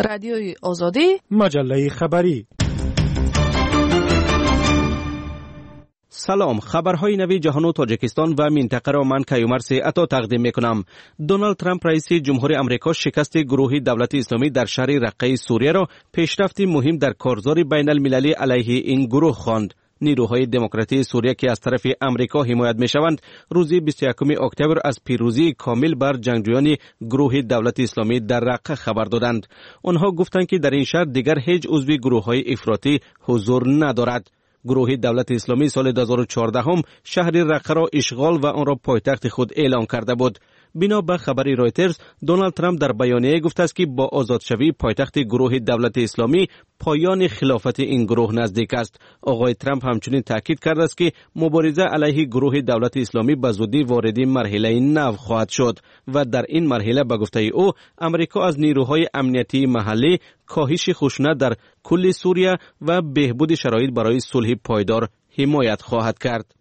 رادیوی آزادی، مجله خبری. سلام، خبرهای نوی جهان و تاجیکستان و منطقه را من کیومرث عطا تقدیم میکنم. دونالد ترامپ رئیس جمهوری آمریکا شکست گروه دولت اسلامی در شهر رقه سوریه را پیشرفتی مهم در کارزار بین المللی علیه این گروه خواند. نیروهای دموکراتی سوریه که از طرف آمریکا حمایت میشوند روز 21 اکتبر از پیروزی کامل بر جنگجویان گروه دولت اسلامی در رقه خبر دادند. آنها گفتند که در این شهر دیگر هیچ عضو گروه‌های افراطی حضور ندارد. گروه دولت اسلامی سال 2014 هم شهر رقه را اشغال و آن را پایتخت خود اعلام کرده بود. بنا به خبری رایترز، دونالد ترامپ در بیانیه گفته است که با آزادشوی پایتخت گروه دولت اسلامی پایان خلافت این گروه نزدیک است. آقای ترامپ همچنین تاکید کرده است که مبارزه علیه گروه دولت اسلامی به زودی وارد مرحله نو خواهد شد و در این مرحله به گفته او امریکا از نیروهای امنیتی محلی کاهش خشونت در کل سوریه و بهبود شرایط برای صلح پایدار حمایت خواهد کرد.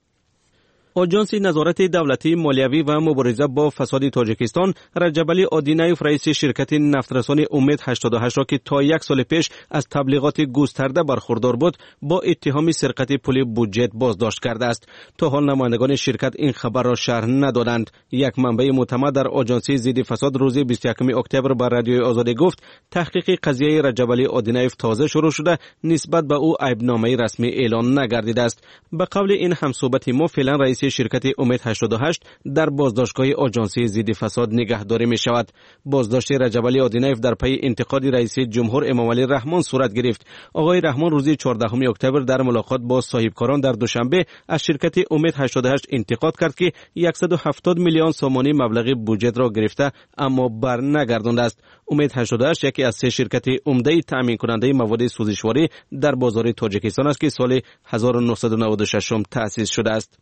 آژانس نظارت دولتی مالیوی و مبارزه با فساد تاجیکستان رجب علی آدینایف رئیس شرکت نفترسان امید 88 را که تا یک سال پیش از تبلیغات گسترده برخوردار بود با اتهام سرقت پول بودجه بازداشت کرده است. تا حال نمایندگان شرکت این خبر را شرح ندادند. یک منبع معتمد در آژانس ضد فساد روز 21 اکتبر به رادیوی آزادی گفت تحقیق قضیه رجب علی آدینایف تازه شروع شده، نسبت به او عیبنامه رسمی اعلان نگردیده است. به قول این همصحبت ما فعلا رئیس شرکت امید 88 در بازداشتگاه آژانس ضد فساد نگهداری می شود. بازداشت رجب علی آدینایف در پی انتقاد رئیس جمهور امام علی رحمان صورت گرفت. آقای رحمان روز 14 اکتبر در ملاقات با صاحبکاران در دوشنبه از شرکت امید 88 انتقاد کرد که 170 میلیون سومانی مبلغ بودجه را گرفته اما بر نگردانده است. امید 88 یکی از سه شرکت عمده تامین کننده مواد سوزشواری در بازار تاجیکستان است که سال 1996 تأسیس شده است.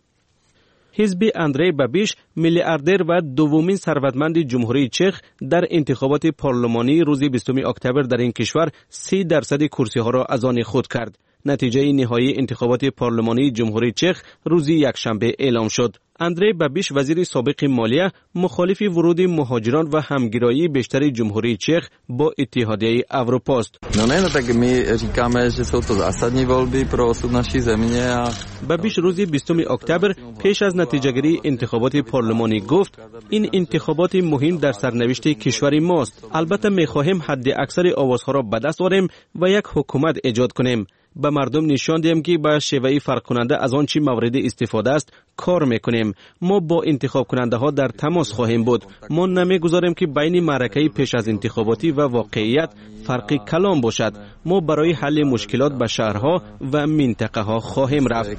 حزب اندری بابیش میلیاردر و دومین ثروتمند جمهوری چخ در انتخابات پارلمانی روز 20 اکتبر در این کشور 30% کرسی ها را از آن خود کرد. نتیجه نهایی انتخابات پارلمانی جمهوری چخ روز یکشنبه اعلام شد. اندری بابیش وزیر سابق مالیه مخالف ورود مهاجران و همگرایی بیشتر جمهوری چخ با اتحادیه اروپا است. tak my říkáme, že jsou to zásadní volby pro osud naší země a بابیش روز 20 اکتبر پیش از نتیجه‌گیری انتخابات پارلمانی گفت این انتخابات مهم در سرنوشت کشور ماست. البته می‌خواهیم حد اکثر آوازها را به دست آوریم و یک حکومت ایجاد کنیم. به مردم نشان دهیم که با شیوه فرق کننده از آن چی مورد استفاده است کار میکنیم. ما با انتخاب کننده ها در تماس خواهیم بود. ما نمیگذاریم که بین معرکه پیش از انتخاباتی و واقعیت فرقی کلام باشد. ما برای حل مشکلات به شهرها و منطقه ها خواهیم رفت.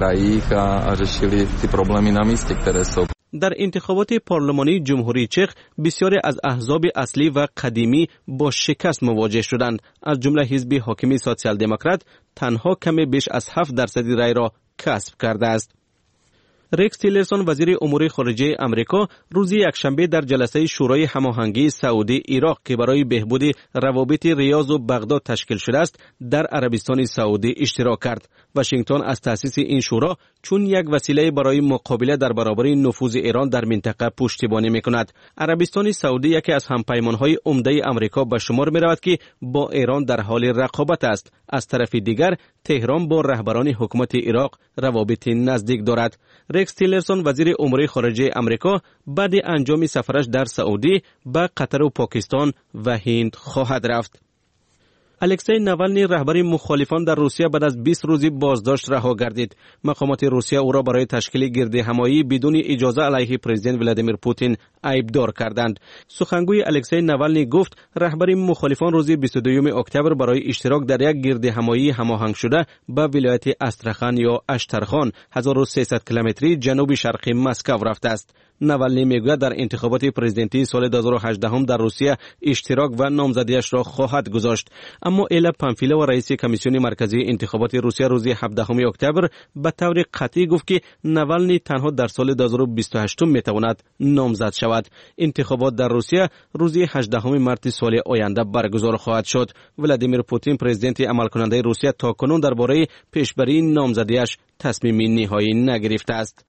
در انتخابات پارلمانی جمهوری چخ بسیاری از احزاب اصلی و قدیمی با شکست مواجه شدند. از جمله حزب حاکم سوسیال دموکرات تنها کمی بیش از 7% رای را کسب کرده است. ریکس تیلرسون وزیر امور خارجه آمریکا روز یکشنبه در جلسه شورای هماهنگی سعودی عراق که برای بهبود روابط ریاض و بغداد تشکیل شده است در عربستان سعودی اشتراک کرد. واشنگتن از تأسیس این شورا چون یک وسیله برای مقابله در برابر نفوذ ایران در منطقه پشتیبانی میکند. عربستان سعودی یکی از همپیمانهای عمده آمریکا به شمار میرود که با ایران در حال رقابت است. از طرف دیگر تهران با رهبران حکومت عراق روابط نزدیک دارد. ریکس تیلرسون وزیر امور خارجه آمریکا بعد انجام سفرش در سعودی به قطر و پاکستان و هند خواهد رفت. الکسی ناوالنی رهبر مخالفان در روسیه بعد از 20 روز بازداشت رها گردید. مقامات روسیه او را برای تشکیل گردهمایی بدون اجازه علیه پرزیدنت ولادیمیر پوتین عیبدار کردند. سخنگوی الکسی ناوالنی گفت رهبر مخالفان روز 22 اکتبر برای اشتراک در یک گردهمایی هماهنگ شده به ولایت استرخان یا اشترخان 1300 کیلومتری جنوب شرقی مسکو رفته است. ناوالنی میگوید در انتخابات پرزیدنتی سال 2018 در روسیه اشتراک و نامزدیش را خواهد گذاشت. اما ایلا پامفیلا و رئیس کمیسیون مرکزی انتخابات روسیه روز 17 اکتبر به طور قطعی گفت که ناوالنی تنها در سال 2028 میتواند نامزد شود. انتخابات در روسیه روز 18 مارس سال آینده برگزار خواهد شد. ولادیمیر پوتین پرزیدنت عملکننده روسیه تاکنون درباره پیشبری نامزدیش تصمیم نهایی نگرفته است.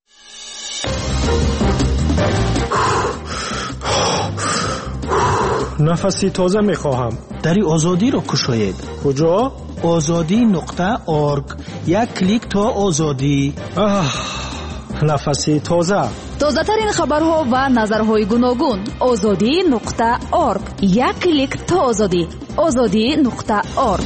нафаси тоза мехоҳам. дари озодиро кушоед. куҷо? ozodi.org. як клик то озодӣ. нафаси тоза. тозатарин хабарҳо ва назарҳои гуногун. ozodi.org. як клик то озодӣ. ozodi.org.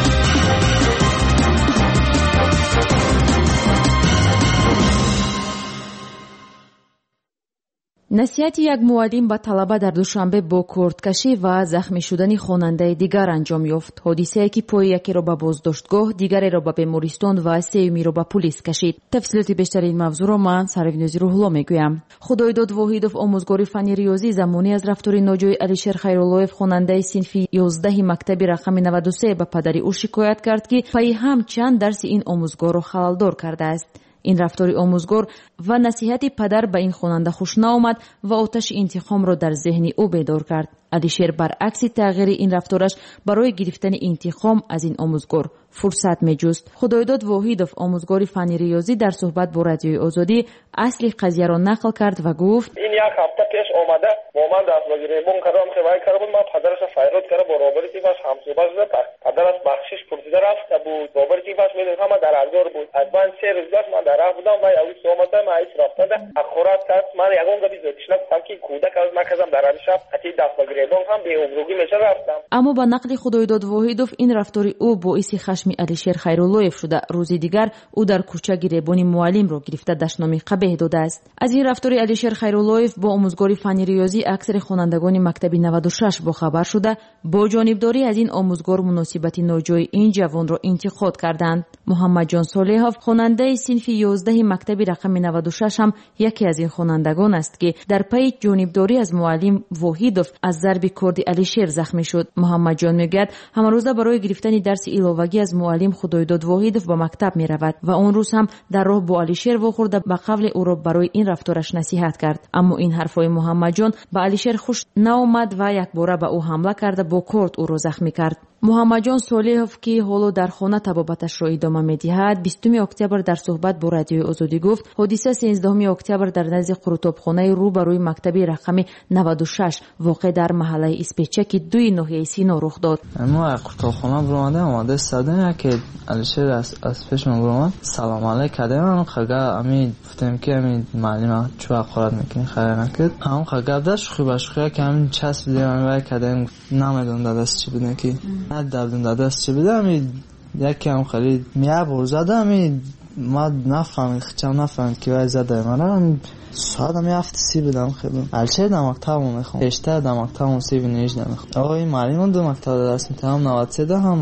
насиҳати як муаллим ба талаба дар душанбе бо курдкашӣ ва захмӣ шудани хонандаи дигар анҷом ёфт. ҳодисае ки пои якеро ба боздоштгоҳ, дигареро ба бемористон ва сеюмиро ба пулис кашид. тафсилоти бештари ин мавзӯъро ман Саривниёзи Рӯҳулло мегӯям. Худоидод Воҳидов, омӯзгори фанни риёзӣ, замонӣ аз рафтори ножои Алишер Хайруллоев, хонандаи синфи 11 мактаби рақами 93 ба падари ӯ шикоят кард, ки паи ҳам чанд дарси ин омӯзгорро халалдор кардааст. ин рафтори омӯзгор ва насиҳати падар ба ин хонанда хуш наомад ва оташи интиқомро дар зеҳни ӯ бедор кард. Алишер баръакси тағйири ин рафтораш барои гирифтани интиқом аз ин омӯзгор фурсат меҷуст. Худоидод Воҳидов, омӯзгори фанни риёзӣ, дар суҳбат бо Радиои Озодӣ асли қазияро нақл кард ва гуфт: ин як ҳафта пеш омада бо ман дастгиребон кардам, хивай карда буд. Ман падараша файрод карда бо робери тифаш ҳамсӯҳбат шуда. Падараш бахшиш пурсида рафта буд. Робери тифаш медонад ҳама дар аздор буд. аз ман 3 рӯз гашт, ман дар рафт будам ва явис омада ман ҳеҷ рафтада ахорат кард. ман ягон габи зотишна гуфтам ки кӯдак аз накардам дар шаб ҳати дастгиребон ҳам беобрӯгӣ меша рафтам. Аммо ба нақли Худоидод Воҳидов, ин рафтори ӯ боиси хашми Алишер Хайруллоев шуда. рӯзи дигар ӯ дар кӯча гиребони муаллимро гирифта даштноми қабеҳ додааст. аз ин рафтори Алишер Хайруллоев бо омӯзгори фанни риёзӣ аксари хонандагони мактаби 96 бохабар шуда, бо ҷонибдорӣ аз ин омӯзгор муносибати ноҷои ин ҷавонро интиқод карданд. Муҳаммаҷон Солеҳов, хонандаи синфи 11 мактаби рақами 96 ҳам яке аз ин хонандагон аст, ки дар пайи ҷонибдорӣ аз муаллим Воҳидов аз зарби корди Алишер захмӣ шуд. муҳаммаҷон мегӯяд, ҳамарӯза барои гирифтани дарси иловагӣ аз муаллим Худоидод Воҳидов ба мактаб меравад ва он рӯз ҳам дар роҳ бо Алишер вохӯрда ба қавли ӯро барои ин рафтораш насиҳат кард. аммо ин ҳарфҳои муҳаммаҷон ба Алишер хуш наомад ва якбора ба ӯ ҳамла карда бо корд ӯро захмӣ кард. муҳаммаҷон Солеҳов, ки ҳоло дар хона табобаташро идома медиҳад, 20 октябр дар суҳбат бо Радиои Озодӣ гуфт, ҳодиса 13 октябр дар назди қурутобхонаи рӯ ба рӯи мактаби рақами 96 воқеъ дар маҳаллаи Испечаки 2 ноҳияи Сино рух дод. мо қурутобхона буромадем, омада истадем, яке Алишер аз пеш мо буромад, салом алейк кардем, хага ами гуфтем ки ами муаллима чӯ ақорат мекунӣ, хайр накард. ҳам хага даш хуба шухя ки ами часп дем, ами кардем, намедонам дадаст чӣ буд ки дадам дадаст чӣ буд, ами яке ҳам харид меабур зада, ами ма нафаҳмид, хичам нафаҳмид ки вай зада мара. соатам яфти си будам хело. Алишер дар мактабам мехонд. Бештар дар мактабам си бинижда мехонд. Ой муаллимон ду мактаб дарс митам 93 ҳам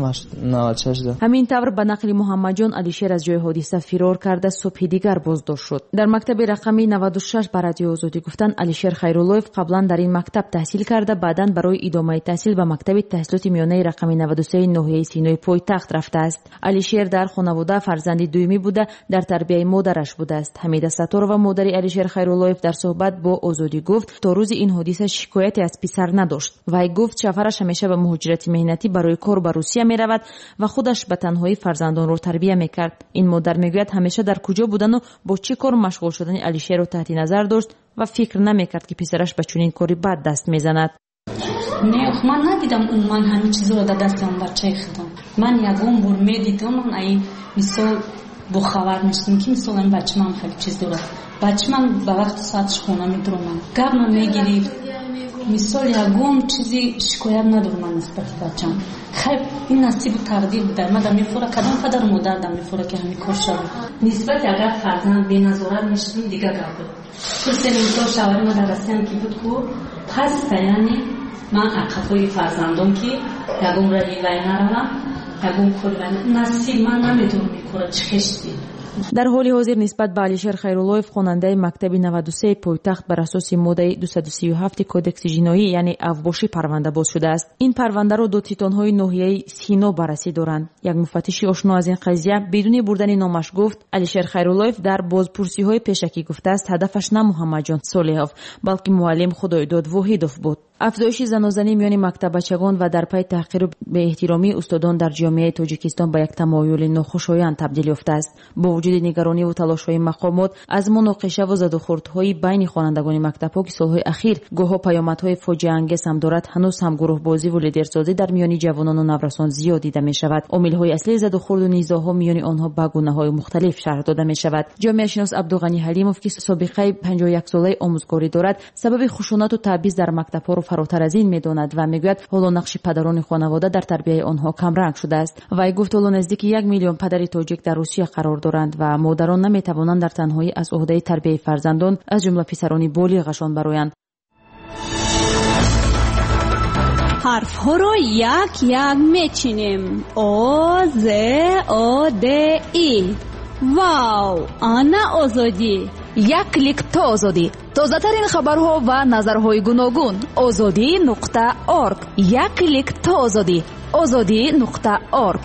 96 да. ҳамин тавр ба нақли муҳаммаҷон Алишер аз ҷои ҳодиса фирор карда субҳи дигар боздошт шуд. дар мактаби рақами 96 ба Радиои Озодӣ гуфтанд, Алишер Хайруллоев қаблан дар ин мактаб таҳсил карда, баъдан барои идомаи таҳсил ба мактаби таҳсилоти миёнаи рақами 93 ноҳияи Синои пойтахт рафтааст. Алишер дар хонавода фарзанди дуюмӣ буда, дар тарбияи модараш будааст. Ҳамида Сатторова, модари Алишер Хайруллоев, дар суҳбат бо Озодӣ гуфт, то рӯзи ин ҳодиса шикояте аз писар надошт. Вай гуфт, шафараш ҳамеша ба муҳоҷирати меҳнатӣ барои кор ба Русия меравад ва худаш ба танҳоӣ фарзандонро тарбия мекард. ин модар мегӯяд, ҳамеша дар куҷо будану бо чӣ кор машғул шудани Алишерро таҳти назар дошт ва фикр намекард ки писараш ба чунин кори бад даст мезанад. ман надидам ман ҳамин чизро да дастам бачаи худам. ман ягон бор медидам, ман ай мисол бо хабар мешдам ки мисол ин бачамам хеле чиз дорад. бачамам ба вақти соатш хона медромад, гапма мегирифт. мисол ягон чизи шикоят надорам нисбати бачам. хайр ин насибу тақдир буда. ман дар мефора кадом қадар модар дар мефора ки ҳамин кор шавад. нисбати агар фарзанд беназорат мешудим дига гап буд. хусен мисол шавари ма дар Россиян ки буд ку паста, яъне ман ақафои фарзандон ки ягон раи вай наравам, ягон кори вай насиб ман намедонам мекора чӣ хешти. дар ҳоли ҳозир нисбат ба Алишер Хайруллоев, хонандаи мактаби 93 пойтахт бар асоси моддаи 237 кодекси ҷиноӣ, яъне авбошӣ парвандабоз шудааст. ин парвандаро додситонҳои ноҳияи Сино баррасӣ доранд. як муфаттиши ошно аз ин қазия бидуни бурдани номаш гуфт, Алишер Хайруллоев дар бозпурсиҳои пешакӣ гуфтааст, ҳадафаш на Муҳаммаҷон Солеҳов, балки муаллим Худоидод Воҳидов буд. افزایش زناشویی میان مکتبچگان و در پی تحقیر به احترامی استادان در جامعه تاجیکستان به یک تمایل ناخوشایند تبدیل یافته است. با وجود نگرانی و تلاش‌های مقامات از مناقشه و زدوخوردهای بین خوانندگان مکتب‌ها که سال‌های اخیر گاه پیامدهای فاجعه انگیز هم دارد، هنوز هم گروه‌بازی و لیدرسازی در میان جوانان و نوسان زیاد دیده می‌شود. عامل‌های اصلی زدوخورد و نیزاها میان آنها به گونه‌های مختلف شرح داده می‌شود. جامعه شناس عبدالغنی حلیموف که سابقه 51 ساله آموزگاری دارد، سبب خشونت و تبعیض در مکتب‌ها را فراتر از این می‌داند و می‌گوید حالا نقش پدران خانواده در تربیت آنها کمرنگ شده است. وی گفت حالا نزدیک 1 میلیون پدر تاجیک در روسیه قرار دارند و مادران نمی‌توانند در تنهایی از عهده تربیت فرزندان از جمله پسران بالغشان برآیند. حرف‌ها رو یک یک میچینیم. او ز او د ای. واو، آنا آزادی. یک کلیک تا آزادی. تازه‌ترین خبرها و نظرهای گوناگون. azadi.org. یک کلیک تا آزادی. azadi.org.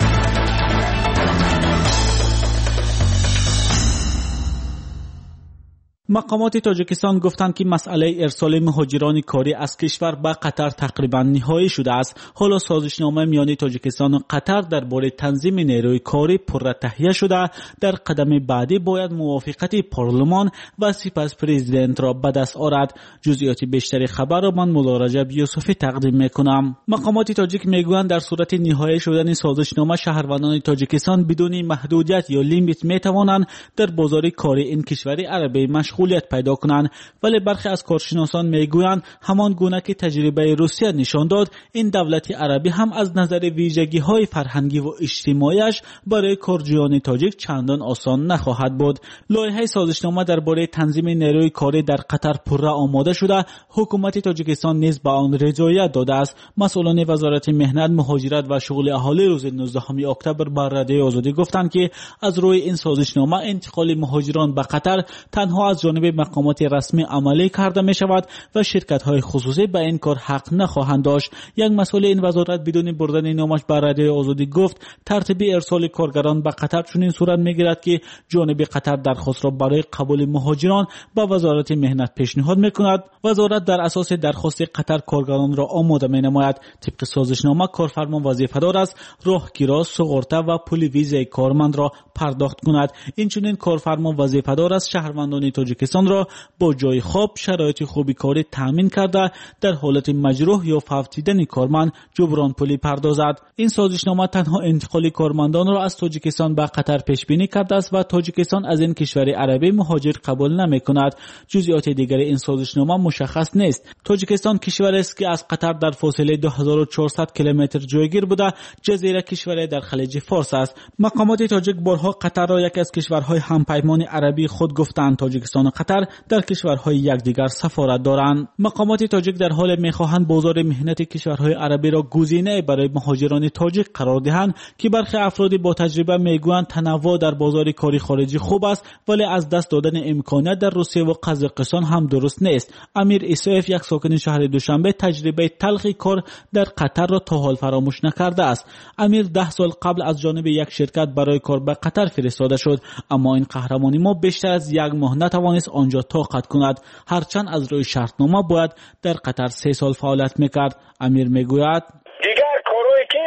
مقامات تاجیکستان گفتند که مسئله ارسال مهاجران کاری از کشور به قطر تقریبا نهایی شده است. حالا سازشنامه میان تاجیکستان و قطر درباره تنظیم نیروی کاری پرره تهیه شده. در قدم بعدی باید موافقت پارلمان و سپس پرزیدنت را به دست آورد. جزئیات بیشتری خبر را من مولا رجب یوسفی تقدیم میکنم. مقامات تاجیک میگویند در صورت نهایی شدن سازشنامه شهروندان تاجیکستان بدون محدودیت یا لیمیت میتوانند در بازار کاری این کشور عربی مشغولیت پیدا کنند، ولی برخی از کارشناسان میگویند همان گونه که تجربه روسیه نشان داد، این دولت عربی هم از نظر ویژگی‌های فرهنگی و اجتماعیش برای کارجویان تاجیک چندان آسان نخواهد بود. لایحه سازشنامه درباره تنظیم نیروی کاری در قطر پرره آماده شده. حکومت تاجیکستان نیز به آن رضایت داده است. مسئولان وزارت مهنت، مهاجرت و شغل اهالی روز 19 اکتبر بر رادیو آزادی گفتند که از روی این سازشنامه انتقال مهاجران به قطر تنها از جانب مقامات رسمی عملی کرده می شود و شرکت‌های خصوصی به این کار حق نخواهند داشت. یک مسئول این وزارت بدون بردن نامش بر رادیو آزادی گفت ترتیب ارسال کارگران به قطر چنین صورت می‌گیرد که جانب قطر درخواست را برای قبول مهاجران به وزارت مهنت پیشنهاد می‌کند. وزارت در اساس درخواست قطر کارگران را آماده می‌نماید. طبق سازشنامه کارفرما وظیفه‌دار است راهگیرا، سوغورته و پول ویزای کارمند را پرداخت کند. اینچنین کارفرما وظیفه‌دار است شهروندان تاجیکستان را با جای خواب، شرایط خوبی کاری تامین کرده در حالت مجروح یا فوت دیدن کارمند جبران پولی پردازد. این سازشنامه تنها انتقال کارمندان را از تاجیکستان به قطر پیش بینی کرده است و تاجیکستان از این کشور عربی مهاجر قبول نمی کند. جزئیات دیگر این سازشنامه مشخص نیست. تاجیکستان کشوری است که از قطر در فاصله 2400 کیلومتر جایگیر بوده. جزیره کشوری در خلیج فارس است. مقامات تاجیک بارها قطر را یکی از کشورهای همپیمان عربی خود گفتند. تاجیکستان و قطر در کشورهای یکدیگر سفارت دارند. مقامات تاجیک در حال می‌خواهند بازار مهنت کشورهای عربی را گزینه برای مهاجران تاجیک قرار دهند که برخی افراد با تجربه میگویند تنوع در بازار کاری خارجی خوب است، ولی از دست دادن امکانات در روسیه و قزاقستان هم درست نیست. امیر ایسایف، یک ساکن شهر دوشنبه، تجربه تلخ کار در قطر را تا حال فراموش نکرده است. امیر 10 سال قبل از جانب یک شرکت برای کار به قطر فرستاده شد، اما این قهرمانی ما بیشتر از 1 ماه نتوانست آنجا طاقت کند، هرچند از روی شرطنامه باید در قطر 3 سال فعالیت میکرد. امیر میگوید دیگر کارهایی که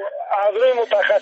از روی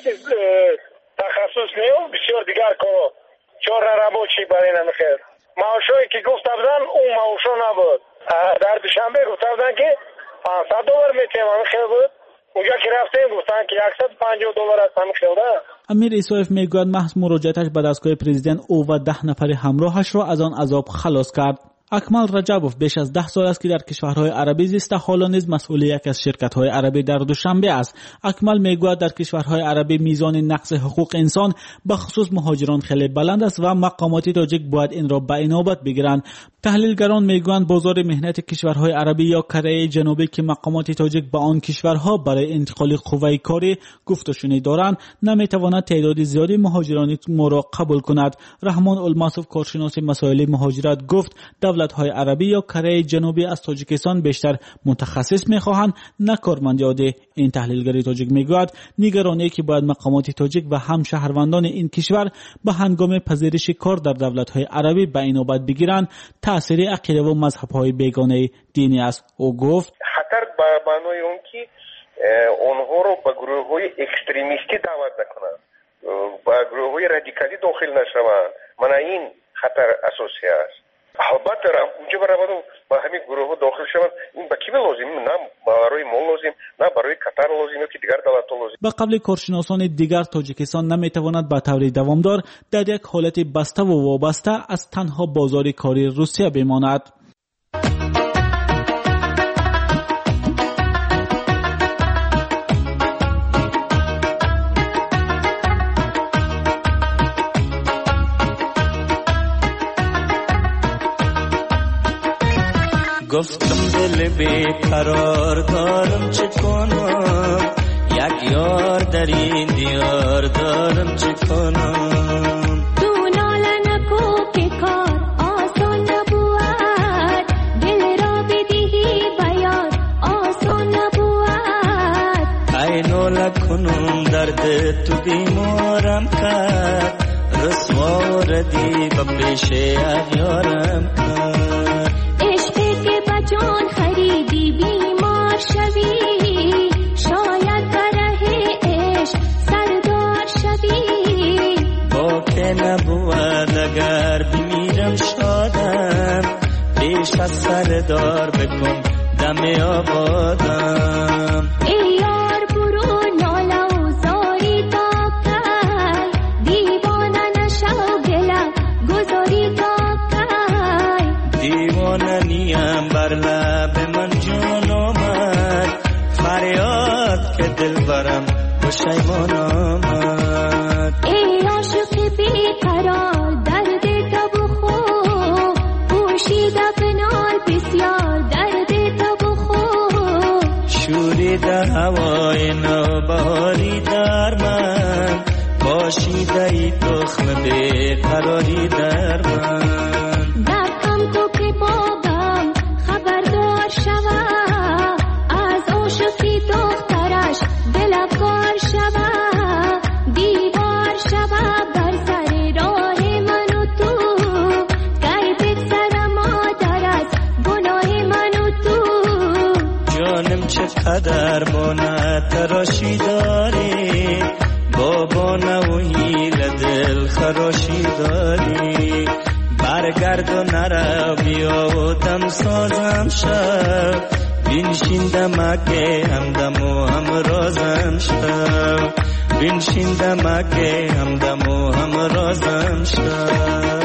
تخصص نیست، بسیار دیگر کارها چهار رباچی برای نمیخیر. معاشایی که گفته بودن اون معاشا نبود. در دوشنبه گفته بودن که $500 میتیم همین بود. اونجا که رفتیم گفتن که $150 از همین خیلده. امیر ایسایف میگوید محض مراجعتش به دستگاه پرزیدنت او و 10 نفر همراهش را از آن عذاب خلاص کرد. اکمل رجبوف بیش از 10 سال است که در کشورهای عربی زیسته، حالا نیز مسئول یک از شرکت‌های عربی در دوشنبه است. اکمل میگوید در کشورهای عربی میزان نقض حقوق انسان به خصوص مهاجران خیلی بلند است و مقامات تاجیک باید این را به عنایت بگیرند. تحلیلگران میگویند بازار مهنت کشورهای عربی یا کره جنوبی که مقامات تاجیک به آن کشورها برای انتقال قوه کاری گفتشونی دارند نمیتواند تعداد زیادی مهاجران ما را قبول کند. رحمان الماسوف، کارشناس مسائل مهاجرت، گفت دولت دولت‌های عربی یا کره جنوبی از تاجیکستان بیشتر متخصص می‌خواهند نه کارمندی عادی. این تحلیلگر تاجیک میگوید نگرانی که باید مقامات تاجیک و هم شهروندان این کشور به هنگام پذیرش کار در دولت‌های عربی به این نوبت بگیرند تأثیر عقیده و مذهب‌های بیگانه دینی است. او گفت خطر به معنای اون که اونها رو به گروه‌های اکستریمیستی دعوت نکنند، به گروه‌های رادیکالی داخل نشوند. من این خطر اساسی است. البته اونجا برای با همین گروه داخل شوند این به کی لازم؟ نه برای ما لازم، نه برای قطر لازم یا که دیگر دولت‌ها لازم. به قبل کارشناسان دیگر تاجیکستان نمیتواند به طور دوامدار در یک حالت بسته و وابسته از تنها بازار کاری روسیه بماند. گفتم دل بیقرار دارم چه کنم، یک یار در این دیار دارم چه کنم. تو ناله نکو که کار آسان نبود، دل را بدهی بیار آسان نبود. ای ناله کنم درد تو بیمارم کرد، رسوا ردی به پیش اغیارم کرد. جان خریدی بیمار شوی، شاید بره عشق سردار شوی. با که نبود اگر بمیرم شادم، پیش از سردار بکن دم آبادم. ای یار برو ناله و زاری تا کی، دیوانه نشو گله گذاری تا کی. دیوانه نیم بر لب من جان آمد، فریاد که دل برم پشیمان آمد. ای عاشق بیقرار درد تو بخو، پوشیده بنال بسیار درد تو بخو. شوریده هوای نوبهاری در من، باشیده ای تخم بیقراری در من. قدر بانه تراشی داری، بابا نوهی لدل خراشی داری. برگرد و نرو بیا و دم سازم شو، بینشین دمکه همدم و همرازم شو. بینشین دمکه همدم و همرازم شو.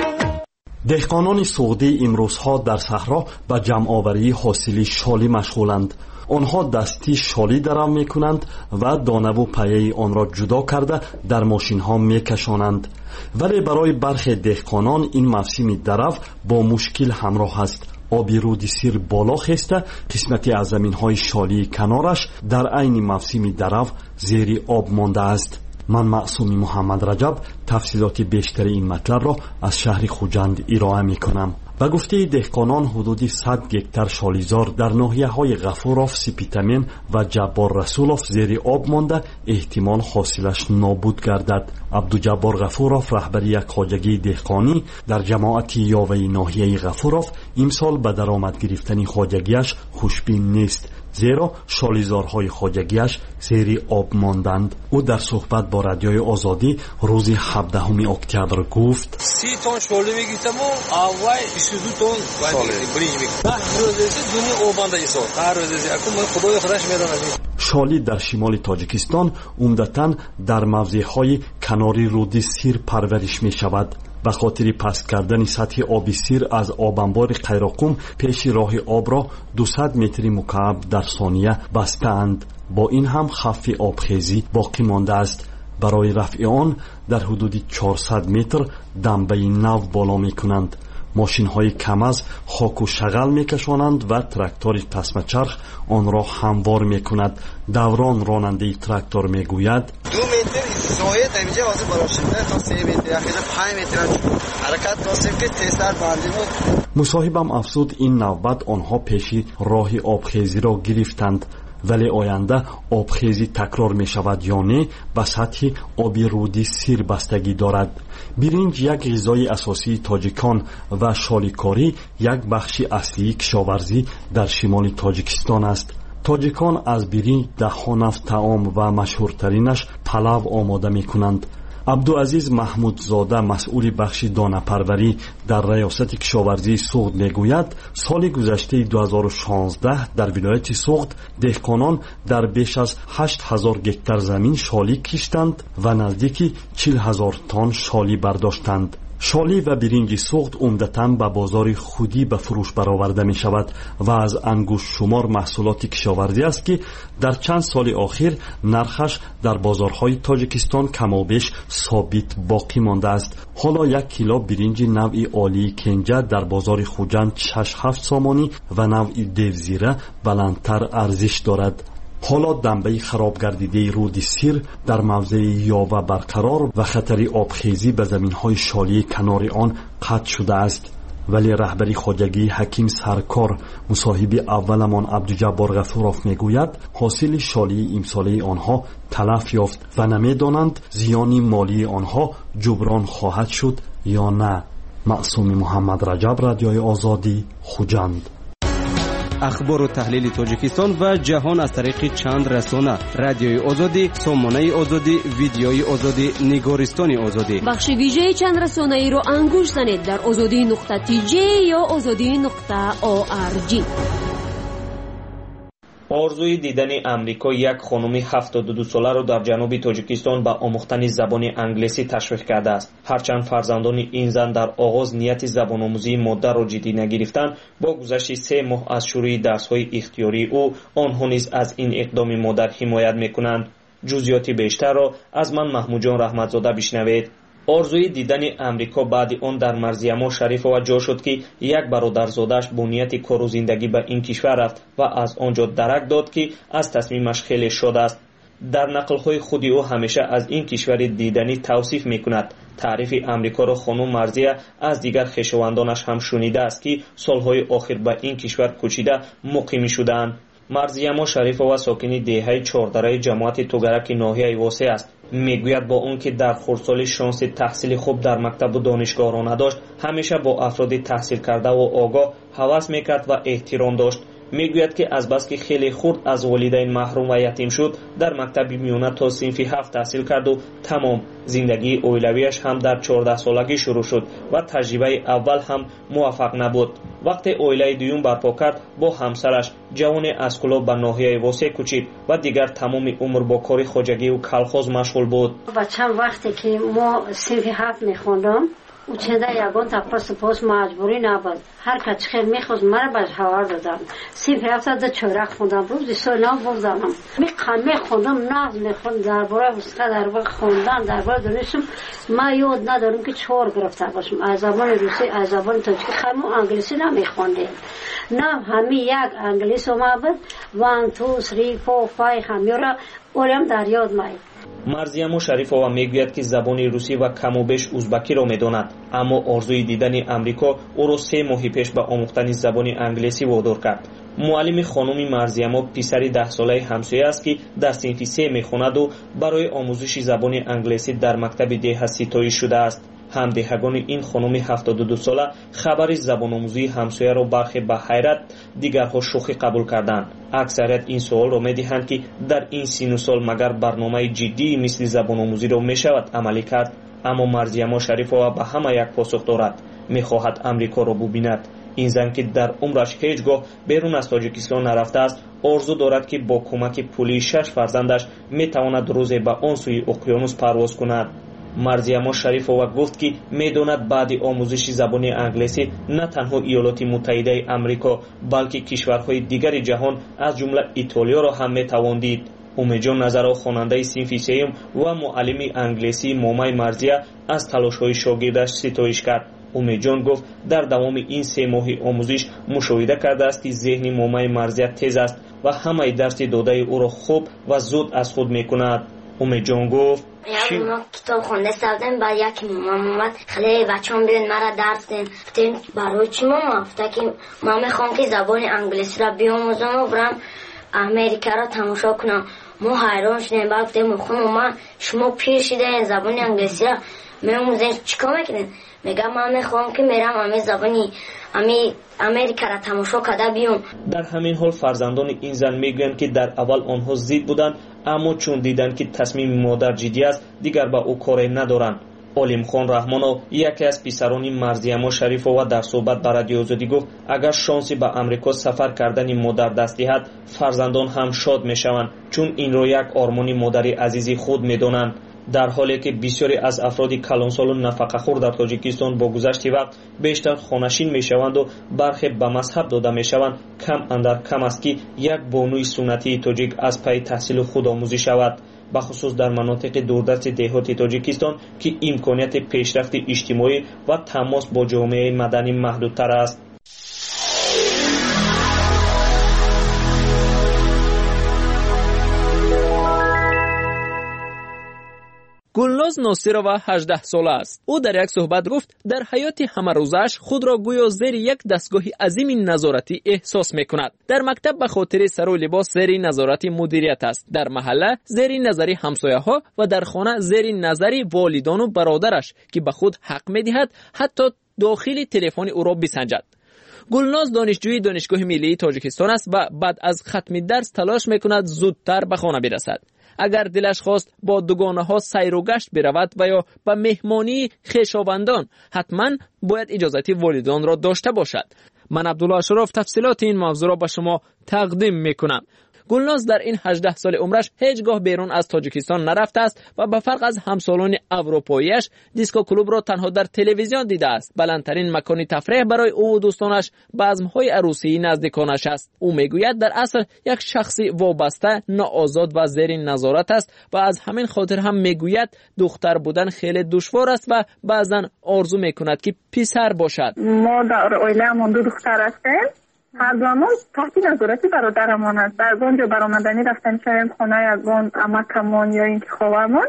دهقانان سعودی امروزها در صحرا به جمع‌آوری حاصل شالی مشغولند. آنها دستی شالی درام میکنند و دانه و پیه آن را جدا کرده در ماشین ها میکشانند. ولی برای برخی دهقانان این موسم درو با مشکل همراه است. آبی رود سیر بالا خسته، قسمتی از زمین های شالی کنارش در عین موسم درو زیر آب مانده است. من معصومی محمد رجب تفصیلات بیشتری این مطلب را از شهر خوجند ارائه میکنم. به گفته دهقانان حدود 100 گکتار شالیزار در ناحیه‌های غفوراف، سپیتامین و جبار رسولوف زیر آب مانده، احتمال حاصلش نابود گردد. عبدالجبار غفوراف رهبر یک خواجگی دهقانی در جماعت یاوه ناحیه غفوراف امسال به درآمد گرفتن خواجگیش خوشبین نیست، زیرا شالیزارهای خواجگیش زیر آب ماندند. او در صحبت با رادیوی آزادی روز 17 اکتبر گفت 30 تن شالی میگیرم و اول 22 تن برنج میگیرم. روزی دنیا آبانده ایسا هر روزی اكو من خدای خودش میدونه. شالی در شمال تاجیکستان عمدتاً در موضعهای کناری رود سیر پرورش می شود. به خاطر پست کردن سطح آب سیر از آبانبار قیراقم پیش راه آب را 200 متر مکعب در ثانیه بسته‌اند. با این هم خف آبخیزی باقی مانده است. برای رفع آن در حدود 400 متر دنبه نو بالا می کنند. ماشین‌های کم از خاک و شغل می‌کشانند و تراکتور پسمچرخ آن را هموار می‌کند. دوران راننده تراکتور می‌گوید 2 متر زاید اینجا واسه براشنده تا 3 متر اخیر 5 متر حرکت داشتیم که تستر باندیم. مصاحبم افزود این نوبت آنها پیشی راه آبخیزی را گرفتند، ولی آینده آبخیزی تکرار می شود یا نه به سطح آبی رودی سیر بستگی دارد. برنج یک غذای اساسی تاجیکان و شالیکاری یک بخش اصلی کشاورزی در شمال تاجیکستان است. تاجیکان از برنج ده‌ها نوع طعام و مشهورترینش پلاو آماده می کنند. عبدالعزیز محمودزاده مسئول بخش دانه‌پروری در ریاست کشاورزی سوغد میگوید سال گذشته 2016 در ولایت سوغد دهقانان در بیش از 8000 گکتار زمین شالی کشتند و نزدیک 40000 تن شالی برداشتند. شالی و برنج سوغد عمدتاً به بازار خودی به فروش برآورده می شود و از انگشت شمار محصولات کشاورزی است که در چند سال اخیر نرخش در بازارهای تاجیکستان کم و بیش ثابت باقی مانده است. حالا 1 کیلو برنج نوع عالی کنجه در بازار خوجند 6-7 سامانی و نوع دیوزیره بلندتر ارزش دارد. حالا دنبه خراب گردیده رود سیر در موضع یاوه برقرار و خطر آبخیزی به زمین‌های شالی کنار آن قطع شده است. ولی رهبری خواجگی حکیم سرکار مصاحب اولمان عبدالجبار غفوروف میگوید حاصل شالی امساله آنها تلف یافت و نمیدانند زیان مالی آنها جبران خواهد شد یا نه. معصوم محمد رجب، رادیوی آزادی، خوجند. اخبار و تحلیل تاجیکستان و جهان از طریق چند رسانه: رادیوی آزادی، سامانه آزادی، ویدیوی آزادی، نگارستان آزادی. بخش ویژه چند رسانه ای رو انگوش زنید در azadi.tj یا azadi.org. آرزوی دیدن امریکا یک خانم 72 ساله را در جنوب تاجیکستان به آموختن زبان انگلیسی تشویق کرده است. هرچند فرزندان این زن در آغاز نیت زبان آموزی مادر را جدی نگرفتند، با گذشت 3 ماه از شروع درس‌های اختیاری او آنها نیز از این اقدام مادر حمایت می‌کنند. جزئیات بیشتر را از من محمود جان رحمتزاده بشنوید. آرزوی دیدن امریکا بعد آن در مرزیما شریفова جا شد که یک برادرزادش با نیت کار و زندگی به این کشور رفت و از آنجا درک داد که از تصمیمش خیلی شاد است. در نقل‌های خود او همیشه از این کشور دیدنی توصیف می‌کند. تعریف امریکا را خانم مرزیه از دیگر خویشاوندانش هم شنیده است که سالهای آخر به این کشور کوچیده مقیم شدند. مرزیما شریفova ساکن دهه 14 جماعت توگرک ناحیه واسه است. میگوید با اون که در خردسال شانس تحصیل خوب در مکتب و دانشگاه را نداشت، همیشه با افراد تحصیل کرده و آگاه هوس میکرد و احترام داشت. میگوید که از بس که خیلی خرد از والدین محروم و یتیم شد، در مکتب میانه تا صنف 7 تحصیل کرد و تمام. زندگی اولیویش هم در 14 سالگی شروع شد و تجربه اول هم موفق نبود. وقتی اویله دوم برپا کرد، با همسرش جوان اسکولو به ناحیه واسه کوچید و دیگر تمام عمر با کار خواجگی و کلخوز مشغول بود. بچه‌م وقتی که ما صنف 7 میخوندم او چنده یگان تپاس پاس مجبوری نبود. هر کچ خیل میخواست مرا به هوار دادم. صنف 7 ده چورک خوندم، روزی سونا بزنم. میخوندم، نظم میخوندم، درباره فلسفه، درباره خواندن، درباره دانشم. من یاد ندارم که 4 گرفته باشم. از زبان روسی، از زبان تاجیکی، خیلی انگلیسی نمیخوندیم. نه همین یک انگلیسی اومد 1 2 3 4 5 همیورا اولم در یاد میاد. مرزیما شریفova میگوید که زبان روسی و کم و بیش ازبکی را میداند، اما آرزوی دیدن امریکا او را 3 ماه پیش به آموختن زبان انگلیسی وادار کرد. معلم خانم مرزیما پسر 10 ساله همسایه است که در صنف 3 میخواند و برای آموزش زبان انگلیسی در مکتب ده ستایی شده است. همدهگان این خانم 72 ساله خبر زبان آموزی همسایه را برخی به حیرت، دیگرها شوخی قبول کردند. اکثریت این سوال را میدهند که در این سن و سال مگر برنامه جدی مثل زبان آموزی را میشود عملی کرد؟ اما مرزیما شریفova به همه یک پاسخ دارد. میخواهد امریکا را ببیند. این زن که در عمرش هیچگاه بیرون از تاجیکستان نرفته است، آرزو دارد که با کمک پولی 6 فرزندش میتواند روزی به آن سوی اقیانوس پرواز کند. مرزیما شریفova گفت که میداند بعد آموزش زبان انگلیسی نه تنها ایالات متحده آمریکا بلکه کشورهای دیگر جهان از جمله ایتالیا را هم میتوان دید. امیدجان نظرا خواننده صنف 3 و معلم انگلیسی مومای مرزیه از تلاش‌های شاگردش ستایش کرد. امیدجان گفت در دوام این 3 ماه آموزش مشاهده کرده است که ذهن مومای مرزیت تیز است و همه درس داده او را خوب و زود از خود میکند. امیدجان گفت ما کتاب خونده سردیم بعد یکی مامان اومد خیلی بچه‌ام بیان مرا درس دادن. گفتیم برای چی ماما؟ گفت که ما میخوام که زبان انگلیسی را بیاموزم و برم امریکا را تماشا کنم. ما حیران شدیم. بعد گفتیم مامان شما پیر شدین زبان انگلیسی را میاموزین چیکار میکنین؟ میگم من میخوام که میرم همین زبانی امریکا را تماشا کرده بیام. در همین حال فرزندان این زن میگویند که در اول آنها ضد بودند، اما چون دیدند که تصمیم مادر جدی است دیگر با او کاری ندارند. علیم خان رحمانو یکی از پسران مرزیما شریفова در صحبت با رادیو آزادی گفت اگر شانسی به امریکا سفر کردن مادر دست دهد فرزندان هم شاد میشوند، چون این را یک آرمان مادری عزیزی خود میدانند. در حالی که بسیاری از افراد کلانسال و نفقه‌خور در تاجیکستان با گذشت وقت بیشتر خانشین میشوند و برخی به مذهب داده میشوند، کم اندر کم است که یک بانوی سنتی تاجیک از پی تحصیل خود آموزی شود، بخصوص در مناطق دوردست دهاتی تاجیکستان که امکانیت پیشرفت اجتماعی و تماس با جامعه مدنی محدودتر است. گلناز ناصرова 18 ساله است. او در یک صحبت گفت در حیات همه روزش خود را گویا زیر یک دستگاه عظیم نظارتی احساس میکند. در مکتب به خاطر سر و لباس زیر نظارت مدیریت است، در محله زیر نظر همسایه ها و در خانه زیر نظر والدان و برادرش که به خود حق میدهد حتی داخل تلفن او را بسنجد. گلناز دانشجوی دانشگاه ملی تاجیکستان است و بعد از ختم درس تلاش میکند زودتر به خانه برسد. اگر دلش خواست با دوگانه ها سیر و گشت برود و یا به مهمانی خویشاوندان، حتما باید اجازت والدان را داشته باشد. من عبدالله اشراف تفصیلات این موضوع را به شما تقدیم میکنم. گلناز در این 18 سال عمرش هیچگاه بیرون از تاجیکستان نرفته است و به فرق از همسالان اروپاییش دیسکو کلوب را تنها در تلویزیون دیده است. بلندترین مکان تفریح برای او و دوستانش بزم‌های عروسی نزدیکانش است. او میگوید در اصل یک شخصی وابسته، ناآزاد و زیر نظارت است و از همین خاطر هم میگوید دختر بودن خیلی دشوار است و بعضا آرزو میکند که پسر باشد. ما در عائله‌مون 2 دختر هستیم. هر دومون تحت نظارت برادرمان است. در اونجا برآمدنی رفتن شویم خانه از اون عمکمون یا اینکه خواهرمون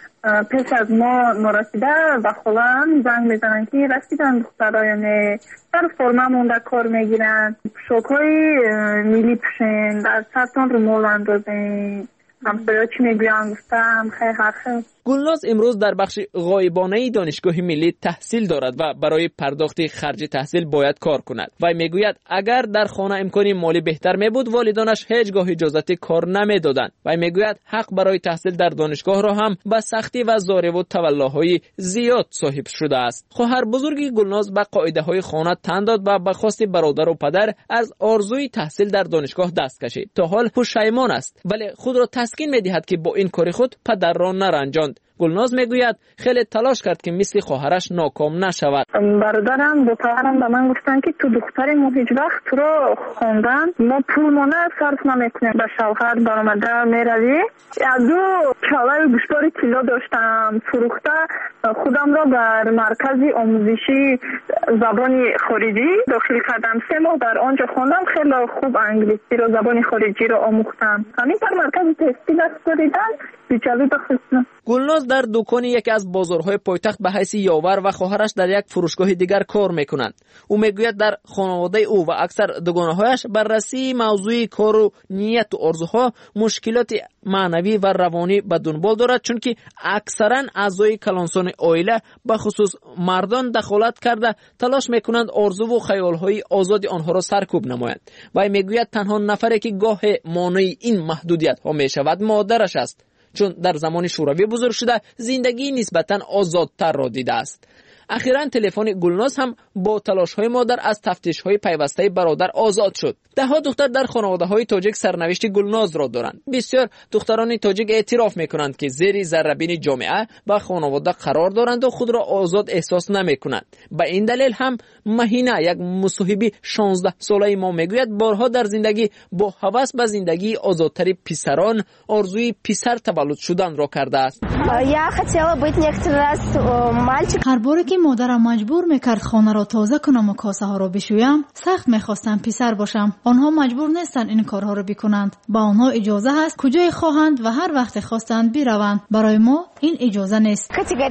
پیش از ما نرسیده و خاله‌ام زنگ میزنن که رسیدن دخترها، یعنی در فرممون در کار میگیرن، شوکای میلی پوشین، در سرتان رومال اندازین. همسایه‌ها چی میگویند گفتم خیلی حرفه. گلناز امروز در بخش غایبانه دانشگاه ملی تحصیل دارد و برای پرداخت خرج تحصیل باید کار کند. و میگوید اگر در خانه امکانی مالی بهتر میبود والدانش هیچگاه اجازت کار نمیدادند. و میگوید حق برای تحصیل در دانشگاه را هم با سختی و زاری و تولاهای زیاد صاحب شده است. خواهر بزرگ گلناز به قاعده‌های خانه تن داد و به خواست برادر و پدر از آرزوی تحصیل در دانشگاه دست کشید. تا حال پشیمان است ولی خود را تسکین میدهد که با این کار خود پدر را نرنجاند. گلناز میگوید خیلی تلاش کرد که مثل خواهرش ناکام نشود. برادرم با پدرم به من گفتن که تو دختری ما هیچ وقت تو رو خواندن، ما پولمونه صرف نمیکنیم، به شوهر برآمده میروی. از دو کاله گوشتار کیلو داشتم فروخته خودم را در مرکز آموزشی زبان خارجی داخل کردم. 3 ماه در آنجا خواندم، خیلی خوب انگلیسی رو زبان خارجی رو آموختم. همین در مرکز تحصیل دست دادن بیچاره داخل. گلناز در دکان یکی از بازارهای پایتخت به حیث یاور و خواهرش در یک فروشگاه دیگر کار میکنند. او میگوید در خانواده او و اکثر دوگانه‌هایش بررسی موضوع کار و نیت و آرزوها مشکلات معنوی و روانی به دنبال دارد، چون که اکثرا اعضای کلانسان عائله به خصوص مردان دخالت کرده تلاش میکنند آرزو و خیالهای آزاد آنها را سرکوب نمایند. و میگوید تنها نفری که گاه مانع این محدودیت ها میشود مادرش است، چون در زمان شوروی بزرگ شده زندگی نسبتاً آزادتر را دیده است. اخیراً تلفن گلناز هم با تلاش‌های مادر از تفتیش‌های پیوسته برادر آزاد شد. ده‌ها دختر در خانواده‌های تاجیک سرنوشت گلناز را دارند. بسیار دختران تاجیک اعتراف می‌کنند که زیر ذره‌بین جامعه و خانواده قرار دارند و خود را آزاد احساس نمی‌کنند. به این دلیل هم مهینه یک مصاحبه 16 ساله ما میگوید بارها در زندگی با هوس به زندگی آزادتر پسران آرزوی پسر تولد شدن را کرده است. هر باره که مادرم مجبور میکرد خانه را تازه کنم و کاسه ها را بشویم. سخت میخواستم پسر باشم. آنها مجبور نیستند این کارها را بکنند. با آنها اجازه هست کجای خواهند و هر وقت خواستند بروند. برای ما این اجازه نیست.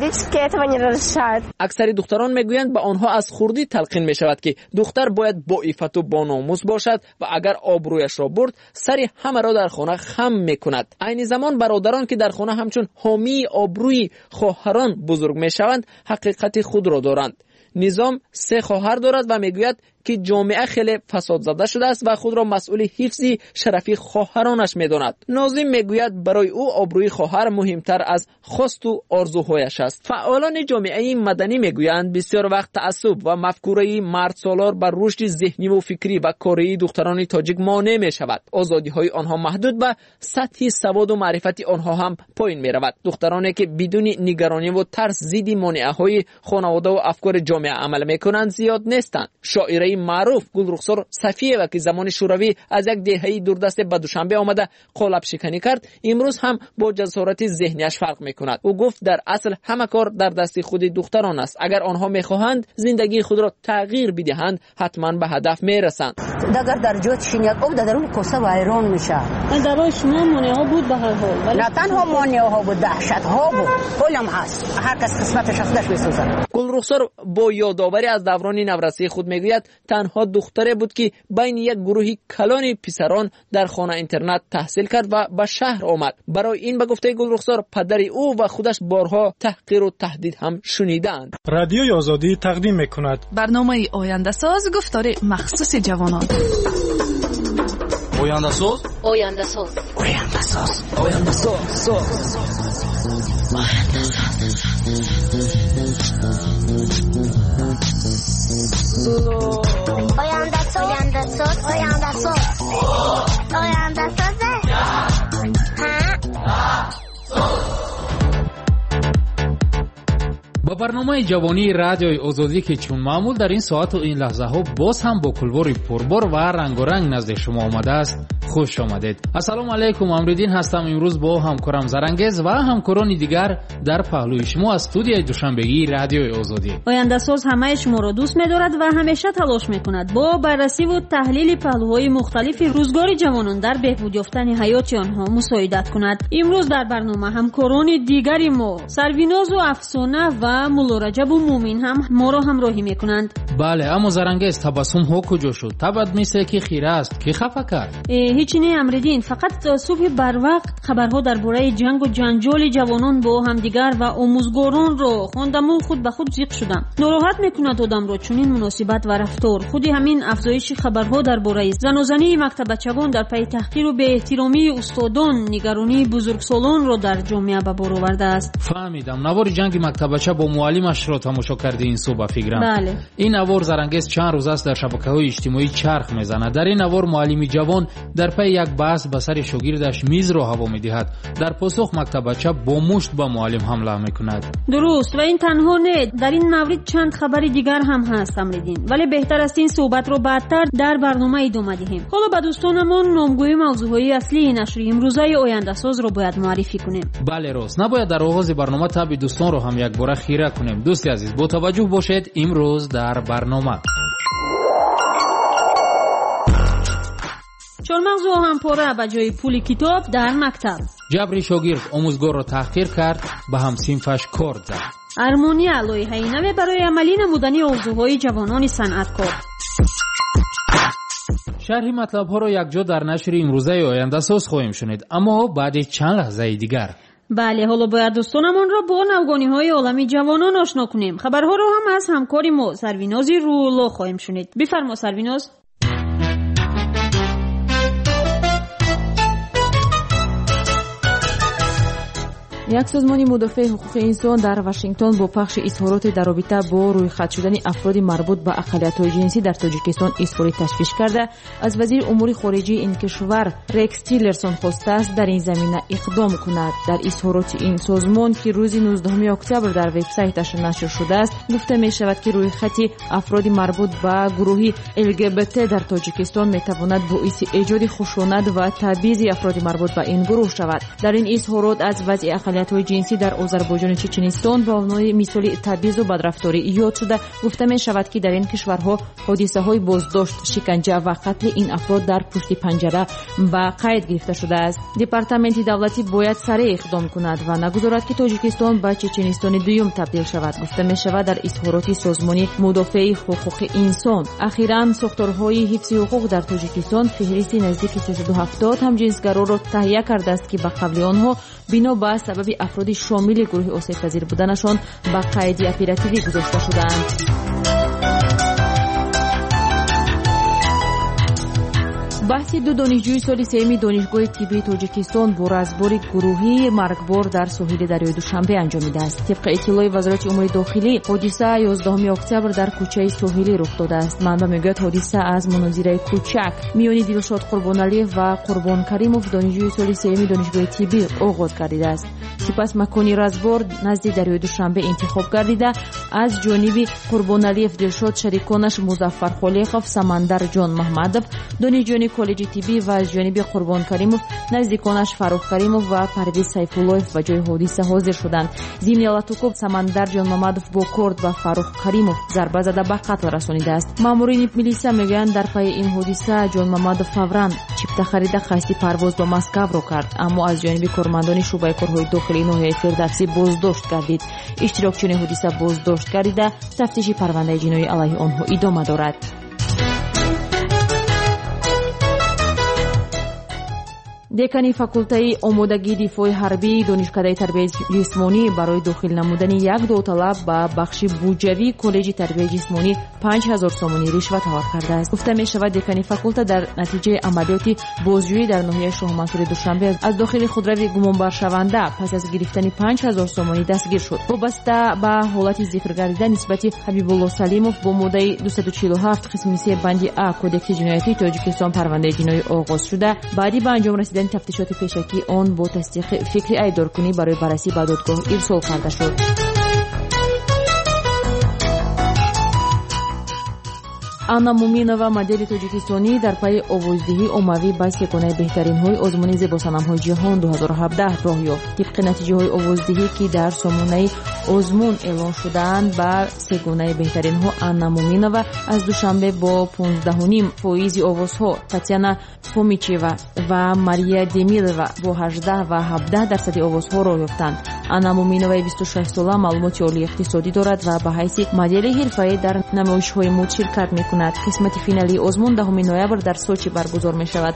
اکثر دختران میگویند به آنها از خردی تلقین میشود که دختر باید با عفت و با ناموس باشد و اگر آبرویش را برد سر همه را در خانه خم میکند. عین زمان برادران که در خانه همچون حامی آبروی خواهران بزرگ میشوند حقیقت خود را دارند. نظام 3 خواهر دارد و میگوید که جامعه خیلی فساد زده شده است و خود را مسئول حفظ شرفی خواهرانش میداند. ناظم میگوید برای او آبروی خواهر مهمتر از خواست و آرزوهایش است. فعالان جامعه مدنی میگویند بسیار وقت تعصب و مفکوره مرد سالار بر رشد ذهنی و فکری و کاری دختران تاجیک مانع می شود. آزادی های آنها محدود و سطح سواد و معرفت آنها هم پایین می رود. دخترانی که بدون نگرانی و ترس ضد مانعه های خانواده و افکار جامعه عمل میکنند زیاد نیستند. شاعره معروف گلرخسار صفیه و که زمان شوروی از یک دهه دوردست به دوشنبه آمده قالب شکنی کرد، امروز هم با جسارت ذهنیش فرق میکند. او گفت در اصل همه کار در دست خود دختران است. اگر آنها میخواهند زندگی خود را تغییر بدهند حتما به هدف میرسند. اگر در جوت شینیت آب در اون کوسه ویران میشه. برای شما مانعه ها بود به هر حال. نه تنها مانعه ها بود، دهشت ها بود. کلم هست. هر کس قسمتش خودش میسوزه. گلرخسار با یادآوری از دوران نورسی خود میگوید تنها دختری بود که بین یک گروه کلان پسران در خانه اینترنت تحصیل کرد و به شهر آمد. برای این به گفته گلرخسار پدر او و خودش بارها تحقیر و تهدید هم شنیدند. رادیوی آزادی تقدیم میکند برنامه آینده ساز، گفتار مخصوص جوانان. آینده ساز، آینده ساز، آینده ساز، آینده ساز. با برنامه جوانی رادیوی آزادی که چون معمول در این ساعت و این لحظه ها باز هم با کلبار پربار و رنگ و رنگ نزد شما آمده است. خوش آمدید. السلام علیکم. امردین هستم. امروز با همکارم زرنگز و همکاران دیگر در پهلوی شما از استودیوی دوشنبگی رادیوی آزادی. آینده ساز همه شما را دوست می‌دارد و همیشه تلاش می‌کند با بررسی و تحلیل پهلوهای مختلف روزگار جوانان در بهبود یافتن حیات آنها مساعدت کند. امروز در برنامه همکاران دیگری ما سرویناز و افسانه و مولا رجب و مومن هم ما را همراهی می‌کنند. بله، اما زرنگز تبسم ها کجا شد؟ تبد میسه که خیره است که خفه کرد. هیچی نه امردین، فقط صبح بر وقت خبرها درباره جنگ و جنجال جوانان با همدیگر و آموزگاران را خواندم و خود به خود زیق شدم. ناراحت میکند آدم را چنین مناسبت و رفتار. خودی همین افزایش خبرها درباره زن و زنی مکتبچگان در پی تحقیر و بی احترامی استادان نگرانی بزرگسالان را در جامعه به بار آورده است. فهمیدم. نوار جنگ مکتبچه با معلمش را تماشا کردی این صبح فکرم. بله. این نوار زرنگز چند روز است در شبکه‌های اجتماعی چرخ میزند. در این نوار معلمی جوان در پی یک بحث به سر شاگردش میز را هوا میدهد. در پاسخ مکتبچه با مشت به معلم حمله میکند. درست، و این تنها نه، در این مورد چند خبر دیگر هم هست امردین، ولی بهتر است این صحبت رو بعدتر در برنامه ادامه دهیم. حالا به دوستانمون نامگوی موضوعهای اصلی نشر امروزه آینده ساز رو باید معرفی کنیم. بله راست، نباید در آغاز برنامه تاب دوستان رو هم یک بار خیره کنیم. دوستی عزیز با توجه باشید امروز در برنامه چهارمغز و همپاره به جای پول کتاب در مکتب. جبری شاگرد آموزگار را تحقیر کرد، به هم صنفش کار زد. ارمونی لایحه‌ای برای عملی نمودن آرزوهای جوانان صنعتکار. شرح مطلب ها را یک جا در نشر امروزه آینده ساز خواهیم شنید، اما بعد چند لحظه دیگر. بله، حالا باید دوستانمان را با نوگانی‌های عالمی جوانان آشنا کنیم. خبرها رو هم از همکاری ما سروینازی رولا خواهیم شنید. بفرما سرویناز. یک سازمان مدافع حقوق انسان در واشنگتن با پخش اظهارات در رابطه با رویخط شدن افراد مربوط به اقلیت‌های جنسی در تاجیکستان اظهار تشویش کرده. از وزیر امور خارجه این کشور رکس تیلرسون خواسته است در این زمینه اقدام کند. در اظهارات این سازمان که روز 19 اکتبر در وبسایتش نشر شده است گفته می شود که رویخط افراد مربوط به گروه LGBT در تاجیکستان می تواند باعث ایجاد خشونت و تبعیض افراد مربوط به این گروه شود. در این اظهارات از وضع фаъолиятҳои ҷинсӣ дар озарбойҷони чеченистон ба онҳои мисоли табизу бадрафторӣ ёд шуда гуфта мешавад, ки дар ин кишварҳо ҳодисаҳои боздошт, шиканҷа ва қатли ин афрод дар пушти панҷара ба қайд гирифта шудааст. департаменти давлатӣ бояд сареъ иқдом кунад ва нагузорад, ки тоҷикистон ба чеченистони дуюм табдил шавад. гуфта мешавад дар изҳороти созмони мудофиаи ҳуқуқи инсон. ахиран сохторҳои ҳифзи ҳуқуқ дар тоҷикистон феҳристи наздики 370 ҳамҷинсгароро таҳия кардааст, ки ба қавли онҳо бино ба сабаби афроди шомили гурӯҳи осебпазир буданашон ба қайди оперативӣ гузошта шудаанд. баҳси ду донишҷӯи соли сеюми донишгоҳи тиббии тоҷикистон бо разбори гурӯҳӣ маргбор дар соҳили дарёи душанбе анҷомидааст. тибқи иттилои вазорати умури дохилӣ, ҳодиса 11 октябр дар кӯчаи соҳилӣ рух додааст. манба мегӯяд, ҳодиса аз мунозираи кӯчак миёни Дилшод Қурбоналиев ва Қурбон Каримов, донишҷӯи соли сеюми донишгоҳи тиббӣ оғоз гардидааст. сипас макони разбор назди дарёи душанбе интихоб гардида, аз ҷониби Қурбоналиев Дилшод, шариконаш Музаффар Холеқов, Самандар Ҷон Маҳмадов, донишҷӯёни коллеҷи тиббӣ ва аз ҷониби Қурбон Каримов, наздиконаш Фаррух Каримов ва Парвиз Сайфуллоев ба ҷои ҳодиса ҳозир шуданд. зимни алатукуб Самандар Ҷон Маҳмадов бо корд ба Фаррух Каримов зарба зада ба қатл расонидааст. маъмурини милисия мегӯянд, дар пайи ин ҳодиса Ҷон Маҳмадов фавран чипта харида қасди парвоз ба Москавро кард, аммо аз ҷониби кормандони шӯъбаи корҳои дохилии ноҳияи Фирдавсӣ боздошт гардид. иштирокчиёни ҳодиса боздошт гардида, тафтиши парвандаи ҷиноӣ алайҳи онҳо идома дорад. декани факултаи омодагии дифои ҳарбии донишкадаи тарбияи ҷисмонӣ барои дохил намудани як довталаб ба бахши буҷавии коллеҷи тарбияи ҷисмонӣ 5000 сомонӣ ришват ҳавар кардааст. гуфта мешавад, декани факулта дар натиҷаи амалиёти бозҷӯӣ дар ноҳияи Шоҳмансури Душанбе аз дохили худрави гумонбаршаванда пас аз гирифтани 5000 сомонӣ дастгир шуд. вобаста ба ҳолати зикр гардида нисбати Ҳабибулло Салимов бо моддаи 247 қисми 3 банди А кодекси ҷиноятии Тоҷикистон парвандаи ҷиноӣ оғоз шуда, баъди ба анҷом расидани тафтишоти пешакӣ он бо тасдиқи фикри айбдоркунӣ барои баррасӣ ба додгоҳ ирсол карда шуд. Анна Муминова, модели тоҷикистонӣ, дар пайи овоздиҳии оммавӣ ба секонаи беҳтаринҳои озмуни зебосанамҳои ҷаҳон 2017 роҳ ёфт. тибқи натиҷаҳои овоздиҳӣ, ки дар сомонаи озмун эълон шудаанд, ба сегонаи беҳтаринҳо Анна Муминова аз душанбе бо 15.5% овозҳо, Татьяна Фомичева ва Мария Демилова бо 18 ва 17% овозҳо роҳ ёфтанд. Анна Муминоваи 26 сола маълумоти олии иқтисодӣ дорад ва ба ҳайси модели ҳирфаӣ дар намоишҳои мод ширкат мекунад. қисмати финалии озмун 10 ноябр дар Сочи баргузор мешавад.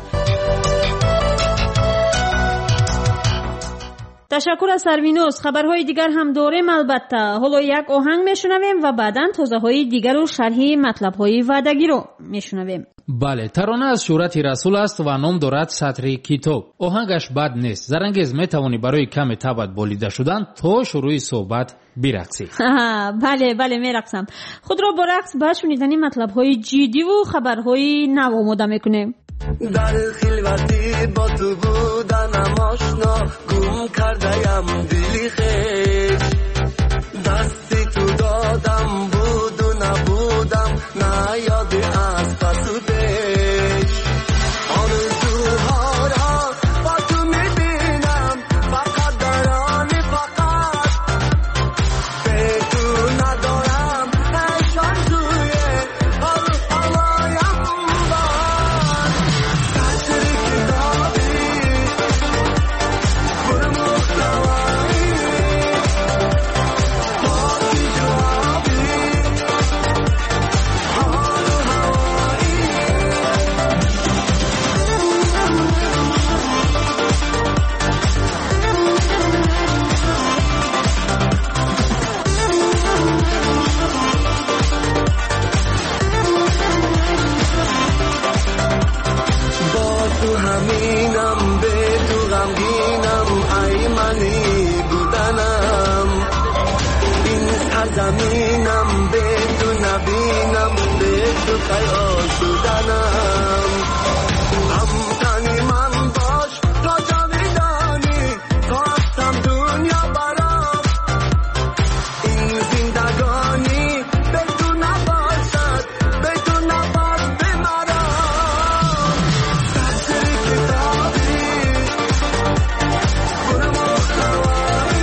ташаккур аз Сарвинос. хабарҳои дигар ҳам дорем албатта. ҳоло як оҳанг мешунавем ва баъдан тозаҳои дигару шарҳи матлабҳои ваъдагиро мешунавем. бале, тарона аз шӯҳрати расул аст ва ном дорад сатри китоб. оҳангаш бад нест. зарангез метавонӣ барои каме табат болида шудан то шурӯи суҳбат бирақсӣ. бале мерақсам. худро бо рақс ба шунидани матлабҳои ҷиддиву хабарҳои нав омода мекунем. در خلوتی با تو بودنم آشنا، گم کردیم دلی خیش، دستی تو دادم بود و نبودم، نه یادی از پس و پیش. آرزوها را با تو میبینم، فقط دارانی فقط به تو ندارم نشان توی آلایم زمینم به تو نبینم به تو خیال شدنم همتنی من باش تا جاویدانی خواستم دنیا برام این زندگانی به تو نباشد به تو نباش به مرام سطر کتابی پر محتوایی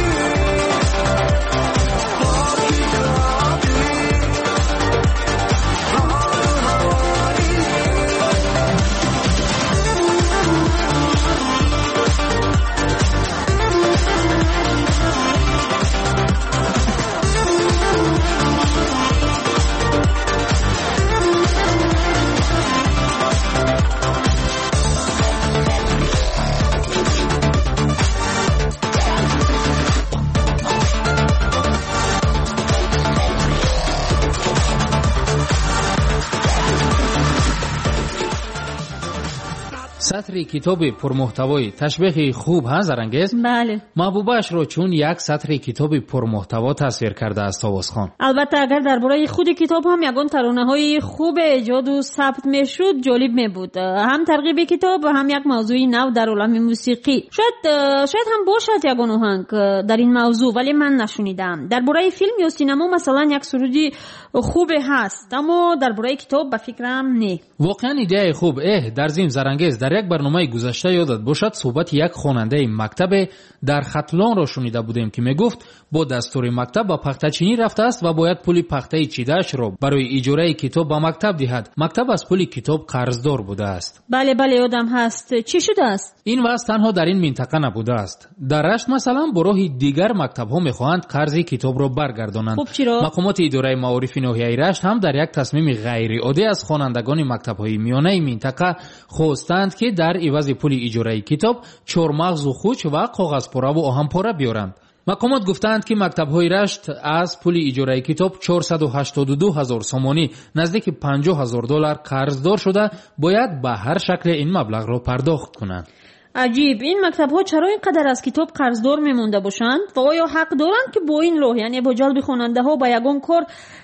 سطر کتاب پرمحتوای تشبیه خوب هست زرنگیز؟ بله. محبوبش رو چون یک سطر کتاب پرمحتوا تصویر کرده است طاووس خان. البته اگر درباره خود کتاب هم یگان ترانه‌های خوب ایجاد و ثبت میشد جالب میبود. هم ترغیب کتاب و هم یک موضوع نو در عالم موسیقی. شاید هم باشد یگان آهنگ در این موضوع، ولی من نشنیدم. درباره فیلم یا سینما مثلا یک سرودی خوب هست، اما درباره کتاب به فکرم نه. واقعا ایده خوب. در ضمن زرنگیز در یک برنامه گذشته یادت باشد صحبت یک خواننده مکتب در ختلان را شنیده بودیم که میگفت با دستور مکتب به پخته‌چینی رفته است و باید پول پخته چیده‌اش را برای اجاره کتاب به مکتب دهد. مکتب از پول کتاب قرضدار بوده است. بله یادم هست. چی شده است؟ این وضع تنها در این منطقه نبوده است. در رشت مثلا با راه دیگر مکتب‌ها می‌خواهند قرض کتاب را برگردانند. خب چرا؟ مقامات اداره معارف ناحیه رشت هم در یک تصمیم غیر عادی از خوانندگان مکتب‌های میانه منطقه خواستند که در عوض پول اجاره کتاب چهارمغز و خوچ و کاغذ پاره و آهن پاره بیارند. مقامات گفتند که مکتب‌های رشت از پول اجاره کتاب 482,000 سومانی نزدیک $50,000 قرضدار شده، باید به هر شکل این مبلغ را پرداخت کنند. عجیب. این مکتب‌ها چرا اینقدر از کتاب قرضدار میمونده باشند و آیا حق دارند که با این راه، یعنی با جلب خواننده‌ها به یگان کار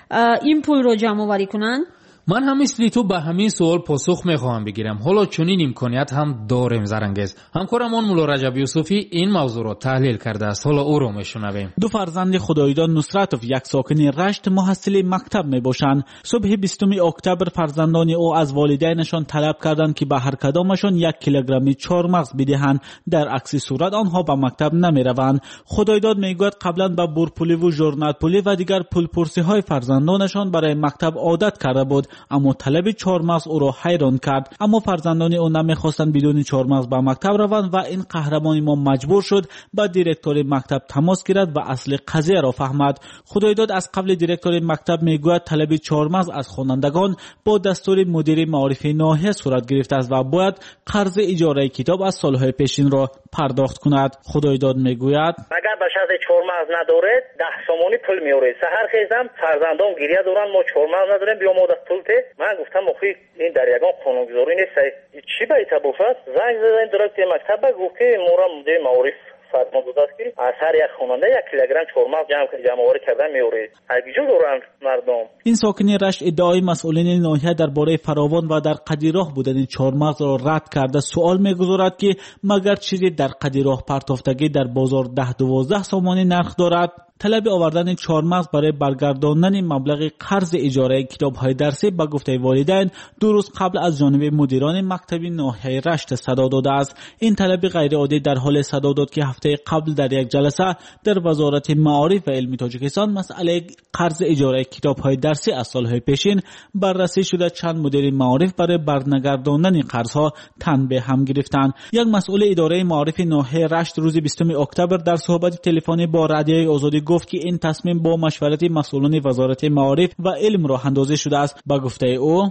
این پول را جمع آوری کنند؟ من هم مثل تو به همین سوال پاسخ میخواهم بگیرم. حالا چنین امکانیت هم داریم زرنگیز. همکارمان مولا رجب یوسفی این موضوع را تحلیل کرده است. حالا او را میشنویم. دو فرزند خدایداد نصرتوف یک ساکن رشت محصل مکتب میباشند. صبح 20 اکتبر فرزندان او از والدینشان طلب کردند که به هر کدامشان 1 کیلوگرم چهارمغز بدهند، در عکس صورت آنها به مکتب نمیروند. خدایداد میگوید قبلا به بورپولی و ژورنال پولی و دیگر پولپرسی های فرزندانشان برای مکتب عادت کرده بود، اما طلب چهارمغز او را حیران کرد. اما فرزندان او نمیخواستند بدون چهارمغز به مکتب روند و این قهرمان ما مجبور شد با دیرکتور مکتب تماس گیرد و اصل قضیه را فهمد. خدایداد از قبل دیرکتور مکتب میگوید طلب چهارمغز از خوانندگان با دستور مدیر معارف ناحیه صورت گرفته است و باید قرض اجاره کتاب از سالهای پیشین را پرداخت کند. خدایداد میگوید اگر به شرط چهارمغز ندارید 10 سومانی پول میارید. سحر خیزم فرزندان گریه دارن ما چهارمغز نداریم بیا ما پول ته. من گفتم مخی این در یگان قانونگذاری نیست. چی به تبوفت زنگ زدن درکتور مکتب گفت که مورا مدیر معارف فرمان داده است که از هر یک خواننده 1 کیلوگرم چهارمغز جمع آوری کردن میورید. هرگیجا دارند مردم. این ساکنین رشت ادعای مسئولین ناحیه درباره فراوان و در قدیراه بودن چهارمغز را رد کرده سوال میگذارد که مگر چیزی در قدیراه پرتافتگی در بازار 10-12 سومانی نرخ دارد؟ طلب آوردن چهارمغز برای برگرداندن مبلغ قرض اجاره کتاب‌های درسی به گفته والدین 2 روز قبل از جانب مدیران مکتب ناحیه رشت صدا داده است. این طلب غیر عادی در حال صدا داد که هفته قبل در یک جلسه در وزارت معارف و علم تاجیکستان مسئله قرض اجاره کتاب‌های درسی از سال‌های پیشین بررسی شده. چند مدیر معارف برای برنگرداندن قرض‌ها تن به هم گرفتند. یک مسئول اداره معارف ناحیه رشت روز 20 اکتبر در صحبت تلفنی با رادیوی آزادی گفت که این تصمیم با مشورت مسئولان وزارت معارف و علم راه اندازی شده است. با گفته او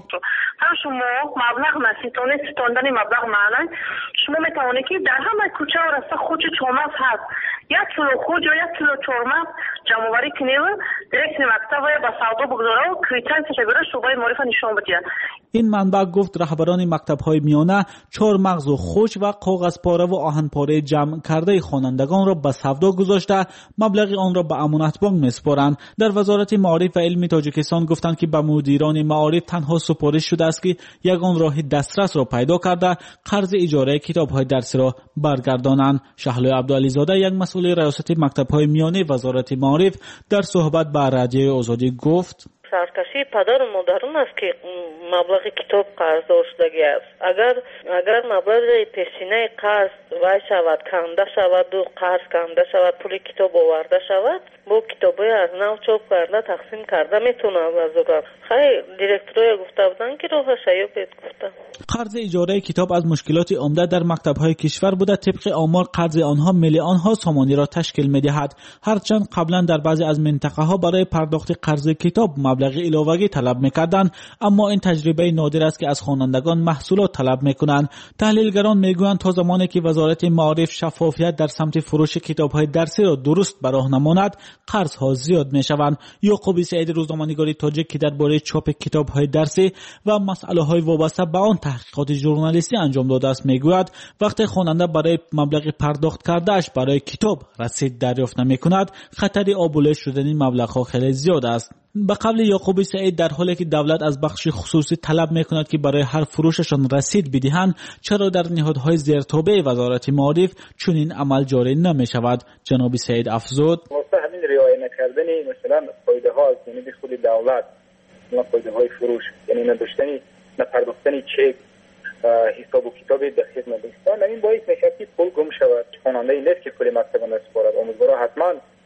شما مبلغ نسیتونه ستاندن مبلغ معنی شما میتوانید که در همه کوچه و رسته خوچ چهارمغز هست 1 کیلو خوچ یا 1 کیلو چهارمغز جمع آوری کنید درکت مکتب با سودا بگذاره و کریتنسش بره شعبه معارف نشان بده. این منبع گفت رهبران مکتب‌های میانه چهارمغز و خوچ و کاغذ پاره و آهن پاره جمع کرده خوانندگان را به سودا گذاشته مبلغ آن را به امانت بانک میسپارند. در وزارت معارف و علم تاجیکستان گفتند که به مدیران معارف تنها سپارش شده است که یگان راه دسترس را پیدا کرده قرض اجاره کتاب‌های درسی را برگردانند. شهلا عبدالعلیزاده یک مسئول ریاست مکتب‌های میانه وزارت معارف در صحبت با رادیوی آزادی گفت سرکشی پدر و مادران است که مبلغ کتاب قرض داشتگی است. اگر مبلغ پیشینه قرض وای شود کنده شود و قرض کنده شود پول کتاب آورده شود با کتابای از نو چاپ کرده تقسیم کرده میتونه وزارت. خیلی دیرکتورای گفته بودن که راه شیوع گفته. قرض اجاره کتاب از مشکلات عمده در مکتب‌های کشور بوده. طبق آمار قرض آنها میلیون‌ها سومانی را تشکیل می‌دهد. هرچند قبلا در بعضی از منطقه‌ها برای پرداخت قرض کتاب مبلغ مبلغ علاوه‌ای طلب می‌کردند، اما این تجربه نادر است که از خوانندگان محصولات طلب می‌کنند. تحلیلگران می‌گویند تا زمانی که وزارت معارف شفافیت در سمت فروش کتاب‌های درسی را درست به راه نماند، قرض‌ها زیاد می‌شوند. یعقوب سعید، روزنامه‌نگار تاجیک که درباره چاپ کتاب‌های درسی و مسائل‌های وابسته به آن تحقیقات ژورنالیستی انجام داده است، می‌گوید وقتی خواننده برای مبلغ پرداخت کرده‌اش برای کتاب رسید دریافت نمی‌کند، خطر آبله شدن این مبلغ‌ها خیلی زیاد است. به قول یعقوب سعید، در حالی که دولت از بخش خصوصی طلب می‌کند که برای هر فروششان رسید بدهند، چرا در نهادهای زیرتابع وزارت معارف چنین عمل جاری نمی‌شود؟ جناب سعید افزود: همین رعایت نکردن مثلا قاعده‌ها از جانب خود دولت، مثلا قاعده‌های فروش، یعنی نپرداختن چک، حساب و کتاب دقیق نداشتن، این باعث میشه که پول گم شود. خواننده این نیست که پول مکتب نسپارد. آموزگارا حتما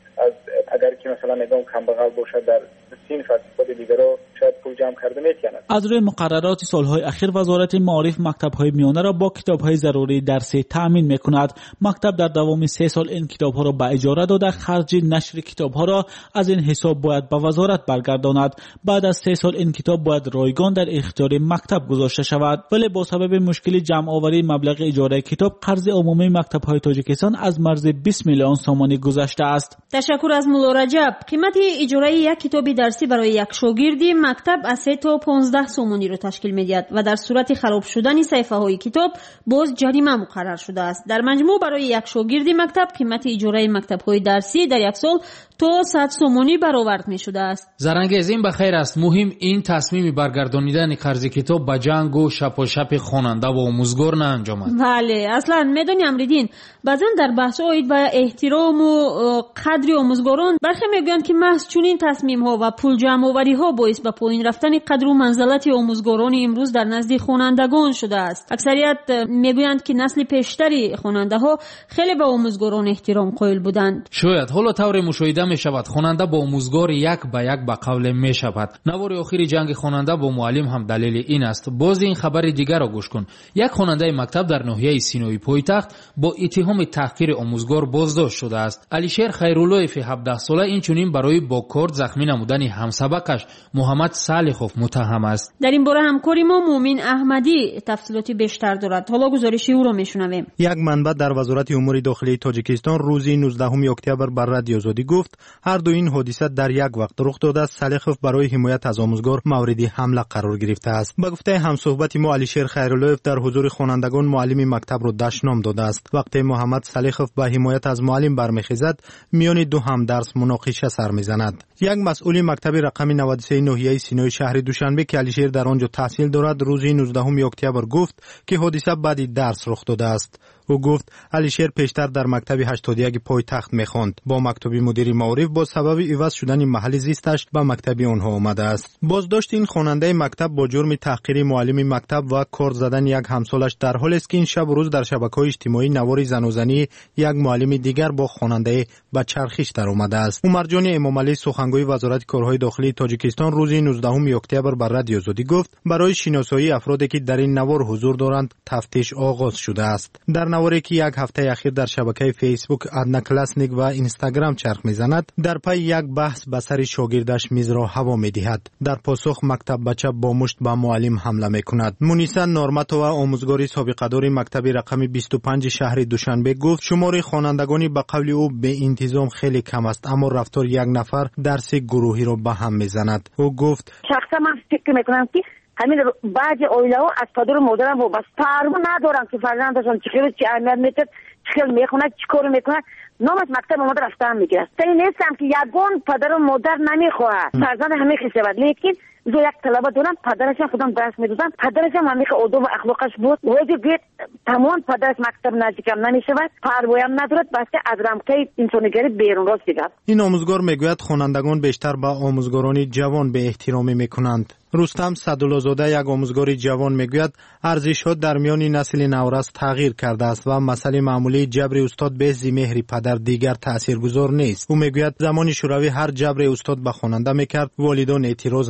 اگر که مثلا نگاه کمبغل باشد در صنف استفاده دیگرها شاید پول جمع کرده میتواند. از روی مقررات سالهای اخیر وزارت معارف مکتب‌های میانه را با کتاب‌های ضروری درسی تأمین می‌کند. مکتب در دوام 3 سال این کتاب‌ها را به اجاره داده، خرج نشر کتاب‌ها را از این حساب باید به وزارت برگرداند. بعد از 3 سال این کتاب باید رایگان در اختیار مکتب گذاشته شود، ولی با سبب مشکل جمع آوری مبلغ اجاره کتاب، قرض عمومی مکتب‌های تاجیکستان از مرز 20 میلیون سومانی گذشته است. تشکر از مولا رجب. قیمت اجاره یک کتاب درسی برای یک شاگردی مکتب از 3 تا 15 سومانی را تشکیل می‌دهد و در صورت خراب شدن صفحه‌های کتاب باز جریمه مقرر شده است. در مجموع برای یک شاگردی مکتب قیمت اجاره مکتب‌های درسی در یک سال تا 100 سومانی برآورد می‌شده است. زرنگیز این بخیر است. مهم این تصمیم برگردانیدن قرض کتاب به جنگ و شپاشپ خواننده و آموزگار نانجامد. بله، اصلا میدانی امریدین، بعضا در بحث اوید به احترام و قدر آموزگاران برخی میگویند که محض چنین تصمیم‌ها و پول جمع‌آوری‌ها باعث به پایین رفتن قدر و منزلت آموزگاران امروز در نزد خوانندگان شده است. اکثریت میگویند که نسل پیشتری خواننده‌ها خیلی به آموزگاران احترام قائل بودند. شاید حالا طور مشاهده می شود خواننده با آموزگار یک به یک به قول می شود. نوار آخری جنگ خواننده با معلم هم دلیل این است. باز این خبر دیگر را گوش کن. یک خواننده مکتب در ناحیه سینوی پایتخت با اتهام تحقیر آموزگار بازداشت شده است. علیشیر خیراللهی 17 ساله این چنین برای با کارد زخمی نمودن همسبکش محمد صالحوف متهم است. در این باره همکاری ما مومن احمدی تفصیلاتی بیشتر دارد. حالا گزارش او را میشنویم. یک منبع در وزارت امور داخلی تاجیکستان روز 19 اکتبر بر رادیو آزادی گفت هر دو این حادثه در یک وقت رخ داده است. صالحوف برای حمایت از آموزگار مورد حمله قرار گرفته است. به گفته همصحبت ما علیشیر خیراللهی در حضور خوانندگان معلم مکتب را دشنام داده است. وقتی محمد صالحوف به حمایت از معلم برمیخیزد، میان دو همدرس مناقشه سر میزند. یک مسئول مکتب رقم 93 ناحیه سینوی شهر دوشنبه که علیشیر در آنجا تحصیل دارد روز 19 اکتبر گفت که حادثه بعد درس رخ داده است. او گفت علیشیر پیشتر در مکتب 81 پایتخت میخواند. با مکتب مدیر معارف با سبب عوض شدن محل زیستش به مکتب آنها آمده است. بازداشت این خواننده مکتب با جرم تحقیر معلم مکتب و کار زدن یک همسالش در حالی است که این شب و روز در شبکه‌های اجتماعی نوار زنوزنی یک معلم دیگر با خواننده به چرخش در آمده است. عمرجان امامعلی سخنگوی وزارت کارهای داخلی تاجیکستان روز 19 اکتبر بر رادیو آزادی گفت برای شناسایی افرادی که در این نوار حضور دارند تفتیش آغاز شده است. در نواری که یک هفته اخیر در شبکه فیسبوک ادنا کلاسنیک و اینستاگرام چرخ میزند، در پی یک بحث به سر شاگردش میز را هوا میدهد. در پاسخ مکتب بچه با مشت به معلم حمله میکند. مونیسا نورماتووا آموزگاری سابقه دار مکتب رقم 25 شهر دوشنبه گفت شمار خوانندگانی به قول او به انتظام خیلی کم است، اما رفتار یک نفر درس گروهی را به هم میزند. او گفت شخصا من فکر میکنم که همین بعضی اویله‌ها از پدر و مادرم وابسته فرق ندارن که فرزندشون چه اهمیت میده، چه میخونه، چه کار میکنه، نام از مکتب اومده رفتن میگیره. این نیستم که یگان پدر و مادر نمیخواد فرزند همه خیشود، لیکن دو یک طلبه دارم پدرش خودم درس میدادم، پدرش هم همه ادب و اخلاقش بود. وقتی بیت تمام پدرش مکتب نزدیکم نمیشود، پروایم ندارد، بس از رمقه انسانیگری بیرون راست دیگر. این آموزگار میگوید خوانندگان بیشتر با آموزگاران جوان به احترامی میکنند. رستم صدالله‌زاده یک آموزگار جوان میگوید ارزش‌ها در میان نسل نورست تغییر کرده است و مسئله معمولی جبر استاد به ازای مهر پدر دیگر تاثیرگذار نیست. او میگوید زمان شوروی هر جبر استاد به خواننده میکرد والدان اعتراض نداشت.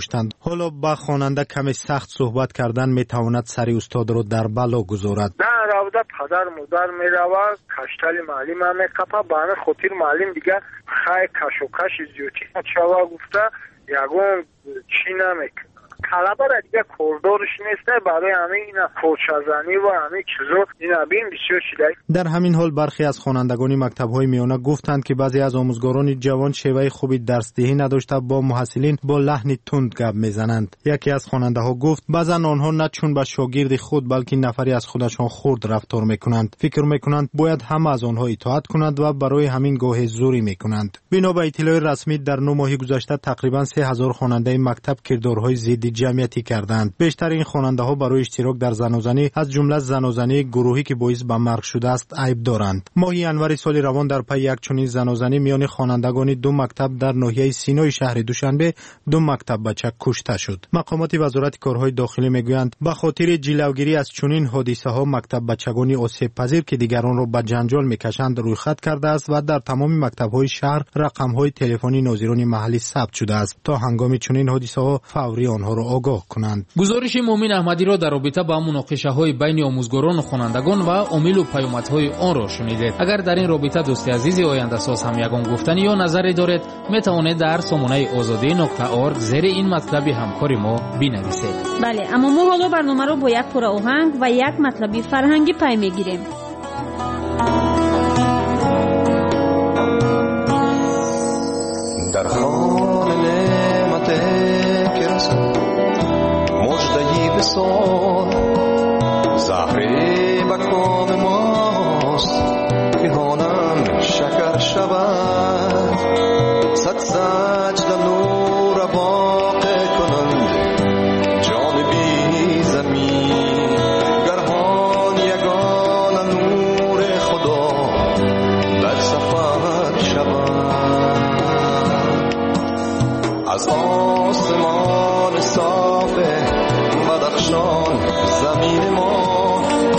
داشتند. حالا با خواننده کمی سخت صحبت کردن میتواند سر استاد را در بلا گذارد. در روده پدر مادر میرود کشتل معلم هم میکپه بانه خاطر معلم دیگه خیلی کش و کش زیوتی شوا گفته یگون چی نمیکنه. طلبه را دیگه کوردارش نیسته برای همین کوچزنی و همین چیزو این بین بسیار شده. در همین حال برخی از خوانندگان مکتب‌های میانه گفتند که بعضی از آموزگاران جوان شیوه خوبی درسدهی نداشته با محصلین با لحن تند گپ میزنند. یکی از خواننده‌ها گفت بعضن آنها نه چون به شاگرد خود بلکه نفری از خودشان خرد رفتار میکنند. فکر میکنند باید همه از آنها اطاعت کنند و برای همین گاهی زوری میکنند. بنا به اطلاع رسمی در 9 ماه گذشته تقریبا 3000 خواننده مکتب کردارهای ضد جمعیتی کردند. بیشتر این خواننده ها برای اشتراک در زنازنی از جمله زنازنی گروهی که باعث به مرگ شده است عیب دارند. ماه ینور سال روان در پی یک چنین زنازنی میان خوانندگان 2 مکتب در ناحیه سینای شهر دوشنبه 2 مکتب بچه کشته شد. مقامات وزارت کارهای داخلی میگویند به خاطر جلوگیری از چنین حادثه ها مکتب بچگانی آسیب پذیر که دیگران را به جنجال میکشند رویخط کرده است و در تمام مکتب های شهر رقم های تلفنی ناظران محلی ثبت شده است تا هنگام چنین حادثه ها فوری آنها را آگاه کنند. گزارش مومن احمدی را در رابطه با مناقشه بین آموزگاران و خوانندگان و عامل و پیامدهای آن را شنیدید. اگر در این رابطه دوست عزیز آینده ساز هم یگان گفتنی یا نظری دارید میتوانید در سامانه azadi.org زیر این مطلب همکاری ما بنویسید. بله، اما ما حالا برنامه رو با یک پور آهنگ و یک مطلبی فرهنگی پی میگیریم. در خانه نعمت کرسد مجدهی بسار زهری به کام ماست که هانم شکر شود صد سجده نور واقع کنند جانبی زمین گرهان یگان نور خدا در سفر شود از آسمان صاف بدخشان زمین ما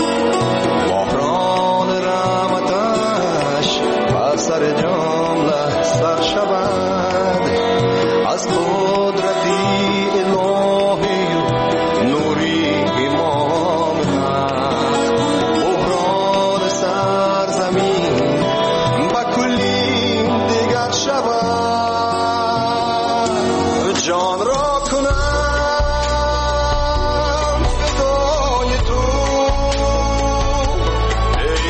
بحران رحمتش و سر جمله سر شود از قدرتی الهی نوری امام حق بحران سرزمین و کلی دیگر شود جان را کنم فدای تو ای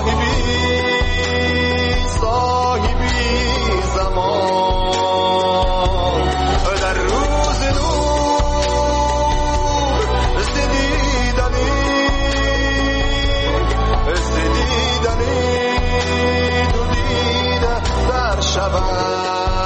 صاحبی زمان در روز نور زدیدنی دو دیده در شود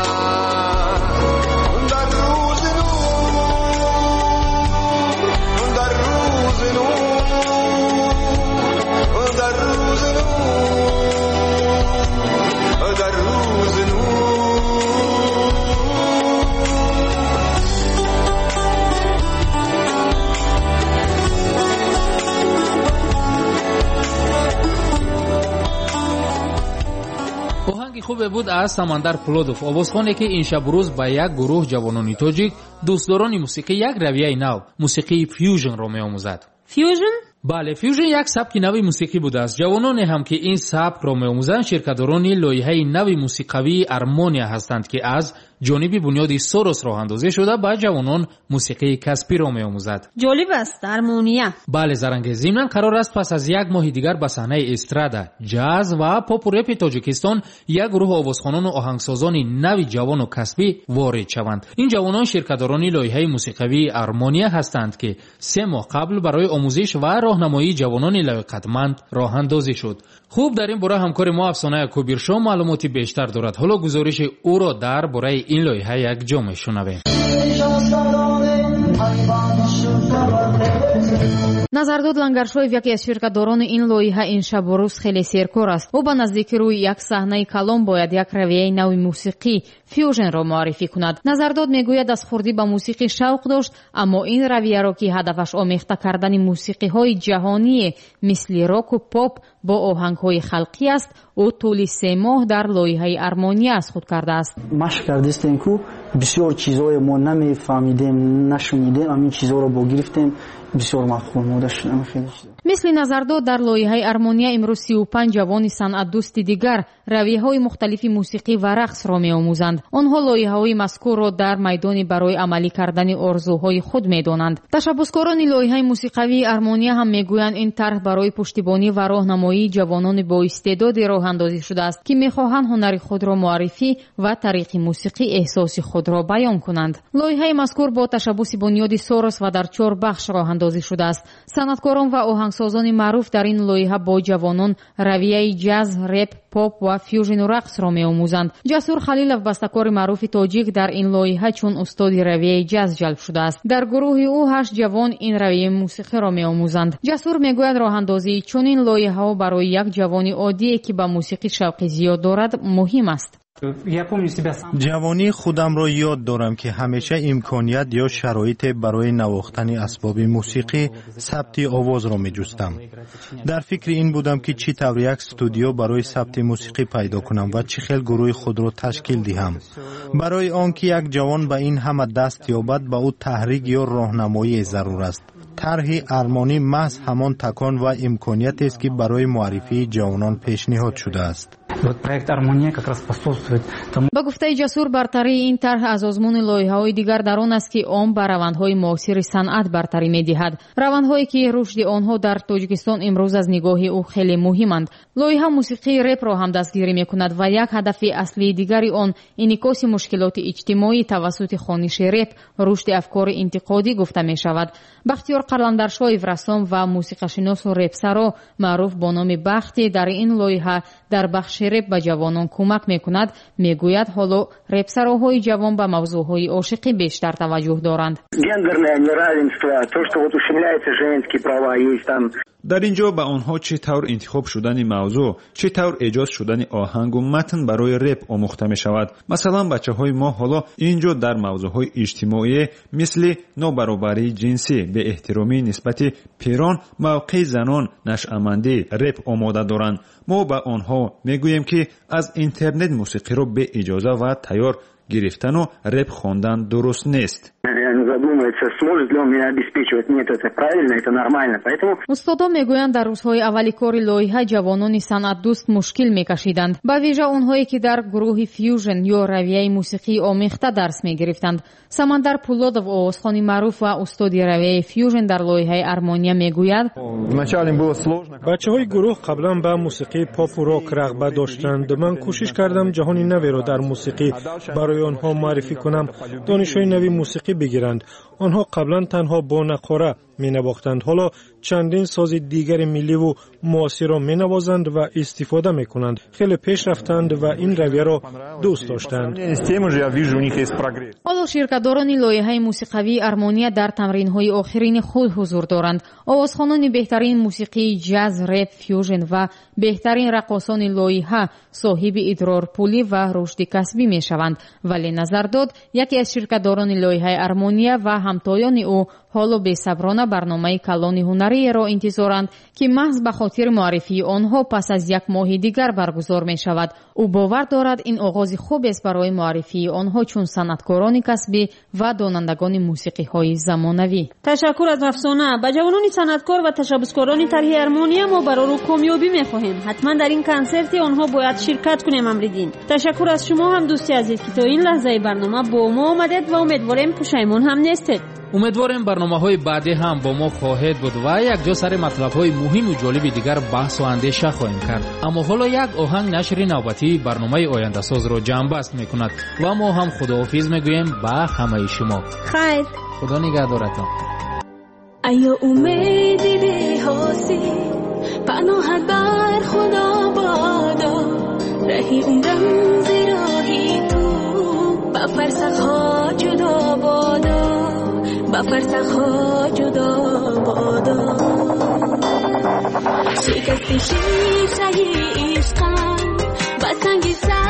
خوبه بود از سمندر پولودوف آوازخوانی که این شب روز با یک گروه جوانان تاجیک دوستداران موسیقی یک رویه نو موسیقی فیوژن را می‌آموزد. فیوژن؟ بله، فیوژن یک سبک نوی موسیقی بوده است. جوانان هم که این سبک را می‌آموزند شرکت‌داران لایحه نوی موسیقوی ارمونیا هستند که از جانب بنیاد سوروس راه اندازی شده با جوانان موسیقی کسبی را می‌آموزد. جالب است، ارمونیا. بله، زرنگ. ضمناً قرار است پس از یک ماه دیگر به صحنه استرادا، جاز و پاپ و رپ تاجیکستان یک گروه آوازخوانان و آهنگسازان نوی جوان و کسبی وارد شوند. این جوانان شرکت‌داران لایحه موسیقوی ارمونیا هستند که 3 ماه قبل برای آموزش و راهنمایی جوانان لیاقتمند راه اندازی شد. خوب، در این باره همکار ما افسانه کوبیرشاه معلوماتی بیشتر دارد. حالا گزارش او را در باره این لایحه یک جا میشنویم. назардод лангаршоев яке аз ширкатдорони ин лоиҳа ин шабу рӯз хеле серкор аст. ӯ ба наздики рӯи як саҳнаи калон бояд як равияи нави мусиқӣ фюжнро муаррифӣ кунад. назардод мегӯяд аз хурдӣ ба мусиқӣ шавқ дошт, аммо ин равияро ки ҳадафаш омехта кардани мусиқиҳои ҷаҳоние мисли року поп бо оҳангҳои халқӣ аст, ӯ тӯли 3 моҳ дар лоиҳаи армония аз худ кардааст. машқ кардистем ку бисёр чизҳои мо намефаҳмидем, нашунидем, амин чизҳоро бо гирифтем. бисёр махфум мода шудам. хеле мисли назардод дар лоиҳаи армония имрӯз 35 ҷавони санъатдӯсти дигар равияҳои мухталифи мусиқӣ ва рақсро меомӯзанд. онҳо лоиҳаҳои мазкурро дар майдони барои амалӣ кардани орзуҳои худ медонанд. ташаббускорони лоиҳаи мусиқавии армония ҳам мегӯянд ин тарҳ барои пуштибонӣ ва роҳнамоии ҷавонони боистеъдоди роҳандозӣ шудааст, ки мехоҳанд ҳунари худро муаррифӣ ва тариқи мусиқӣ эҳсоси худро баён кунанд. лоиҳаи мазкур бо ташаббуси бунёди сорос ва дар 4 бахш роҳандозӣ шудааст. санъаткорон ва оҳангсозони маъруф дар ин лоиҳа бо ҷавонон равияи ҷаз, реп, поп ва фюжну рақсро меомӯзанд. ҷасур халилов, бастакори маъруфи тоҷик, дар ин лоиҳа чун устоди равияи ҷаз ҷалб шудааст. дар гурӯҳи ӯ 8 ҷавон ин равияи мусиқиро меомӯзанд. ҷасур мегӯяд роҳандозии чунин лоиҳаҳо барои як ҷавони оддие ки ба мусиқӣ шавқи зиёд дорад муҳим аст. ҷавонии худамро ёд дорам ки ҳамеша имконият ё шароите барои навохтани асбоби мусиқӣ сабти овозро меҷустам. дар фикри ин будам ки чӣ тавр як студио барои сабти мусиқӣ пайдо кунам ва чӣ хел гурӯҳи худро ташкил диҳам. барои он ки як ҷавон ба ин ҳама даст ёбад, ба ӯ таҳрик ё роҳнамоие зарур аст. тарҳи армонӣ маҳз ҳамон такон ва имкониятерст ки барои муаррифии ҷавонон пешниҳод шудааст. ба гуфтаи ҷасур, бартарии ин тарҳ аз озмуни лоиҳаҳои дигар дар он аст ки он ба равандҳои муосири санъат бартарӣ медиҳад, равандҳое ки рушди онҳо дар тоҷикистон имрӯз аз нигоҳи ӯ хеле муҳиманд. лоиҳа мусиқии репро ҳам дастгирӣ мекунад ва як ҳадафи аслии дигари он инъикоси мушкилоти иҷтимоӣ тавассути хониши реп, рушди афкори интиқодӣ гуфта мешавад. бахтиёр қарландаршоев, расом ва мусиқашиносу репсаро маъруф бо номи Бахти, дар ин лоиҳа дар бахши реп ба ҷавонон кӯмак мекунад. мегӯяд ҳоло репсароҳои ҷавон ба мавзӯъҳои ошиқӣ бештар таваҷҷӯҳ доранд. гендерное неравенство, то, что вот ущемляются женские права, есть там. дар инҷо ба онҳо чӣ тавр интихоб шудани мавзӯъ, чӣ тавр эҷоз шудани оҳангу матн барои реп омӯхта мешавад. масалан, бачаҳои мо ҳоло инҷо дар мавзӯъҳои иҷтимоӣ мисли нобаробарии ҷинсӣ, беэҳтиромӣ нисбати пирон, мавқеи занон, нашъамандӣ, реп омода доранд. мо ба онҳо мегӯем ки аз интернет мусиқиро беиҷоза ва тайёр гирифтану реп хондан дуруст нест. задумается, сможет ли он меня обеспечивать. Нет, это правильно, это нормально. Поэтому устодон мегӯянд дар рӯзҳои аввали кори лоиҳа ҷавонони санъатдӯст мушкил мекашиданд, ба вижа онҳое ки дар гурӯҳи фюжн ё равияи мусиқии омехта дарс мегирифтанд. самандар пулодов, овозхони маъруф ва устоди равияи фюжн дар лоиҳаи армония мегӯяд: бачаҳои гурӯҳ қаблан ба мусиқии попу рок рағбат доштанд. ман кӯшиш кардам ҷаҳони наверо дар мусиқӣ барои онҳо муаррифӣ кунам, донишҳои нави мусиқӣ бигиранд. онҳо қаблан танҳо бо нақора менавохтанд, ҳоло чандин сози дигари милливу муосирро менавозанд ва истифода мекунанд. хеле пеш рафтанд ва ин равияро дӯст доштанд. ҳоло ширкатдорони лоиҳаи мусиқавии армония дар тамринҳои охирини худ ҳузур доранд. овозхонони беҳтарин мусиқии ҷаз, реп, фюжн ва беҳтарин рақосони лоиҳа соҳиби идрорпулӣ ва рушди касбӣ мешаванд. вале назардод, яке аз ширкатдорони лоиҳаи армония ва ҳамтоёни ӯ ҳоло бесаброна барномаи калони ҳунариеро интизоранд, ки маҳз ба хотири муаррифии онҳо пас аз як моҳи дигар баргузор мешавад. ӯ бовар дорад ин оғози хубест барои муаррифии онҳо чун санъаткорони касбӣ ва донандагони мусиқиҳои замонавӣ. ташаккур аз афсона. ба ҷавонони санъаткор ва ташаббускорони тарҳи армония мо барору комёбӣ мехоҳем. ҳатман дар ин консерти онҳо бояд ширкат кунем. амридин. ташаккур аз шумо ҳам дӯсти азиз, ки то ин лаҳзаи барнома бо мо омадед ва умедворем пушаймон ҳам нестед. умедворем барномаҳои баъдӣ ҳам бо мо хоҳед буд ва якҷо сари матлабҳои муҳиму ҷолиби дигар баҳсу андеша хоҳем кард. аммо ҳоло як оҳанг нашри навбатии барномаи ояндасозро ҷамъбаст мекунад ва мо ҳам худоҳофиз мегӯем ба ҳамаи шумо. хайр. худо нигаҳдоратон. ایا امیدی به حاصل پناهت بر خدا بادا رهی عمرم زراهی تو با فرسخ ها جدا بادا با فرسخها جدا بادا شکست شیشه عشقم با سنگ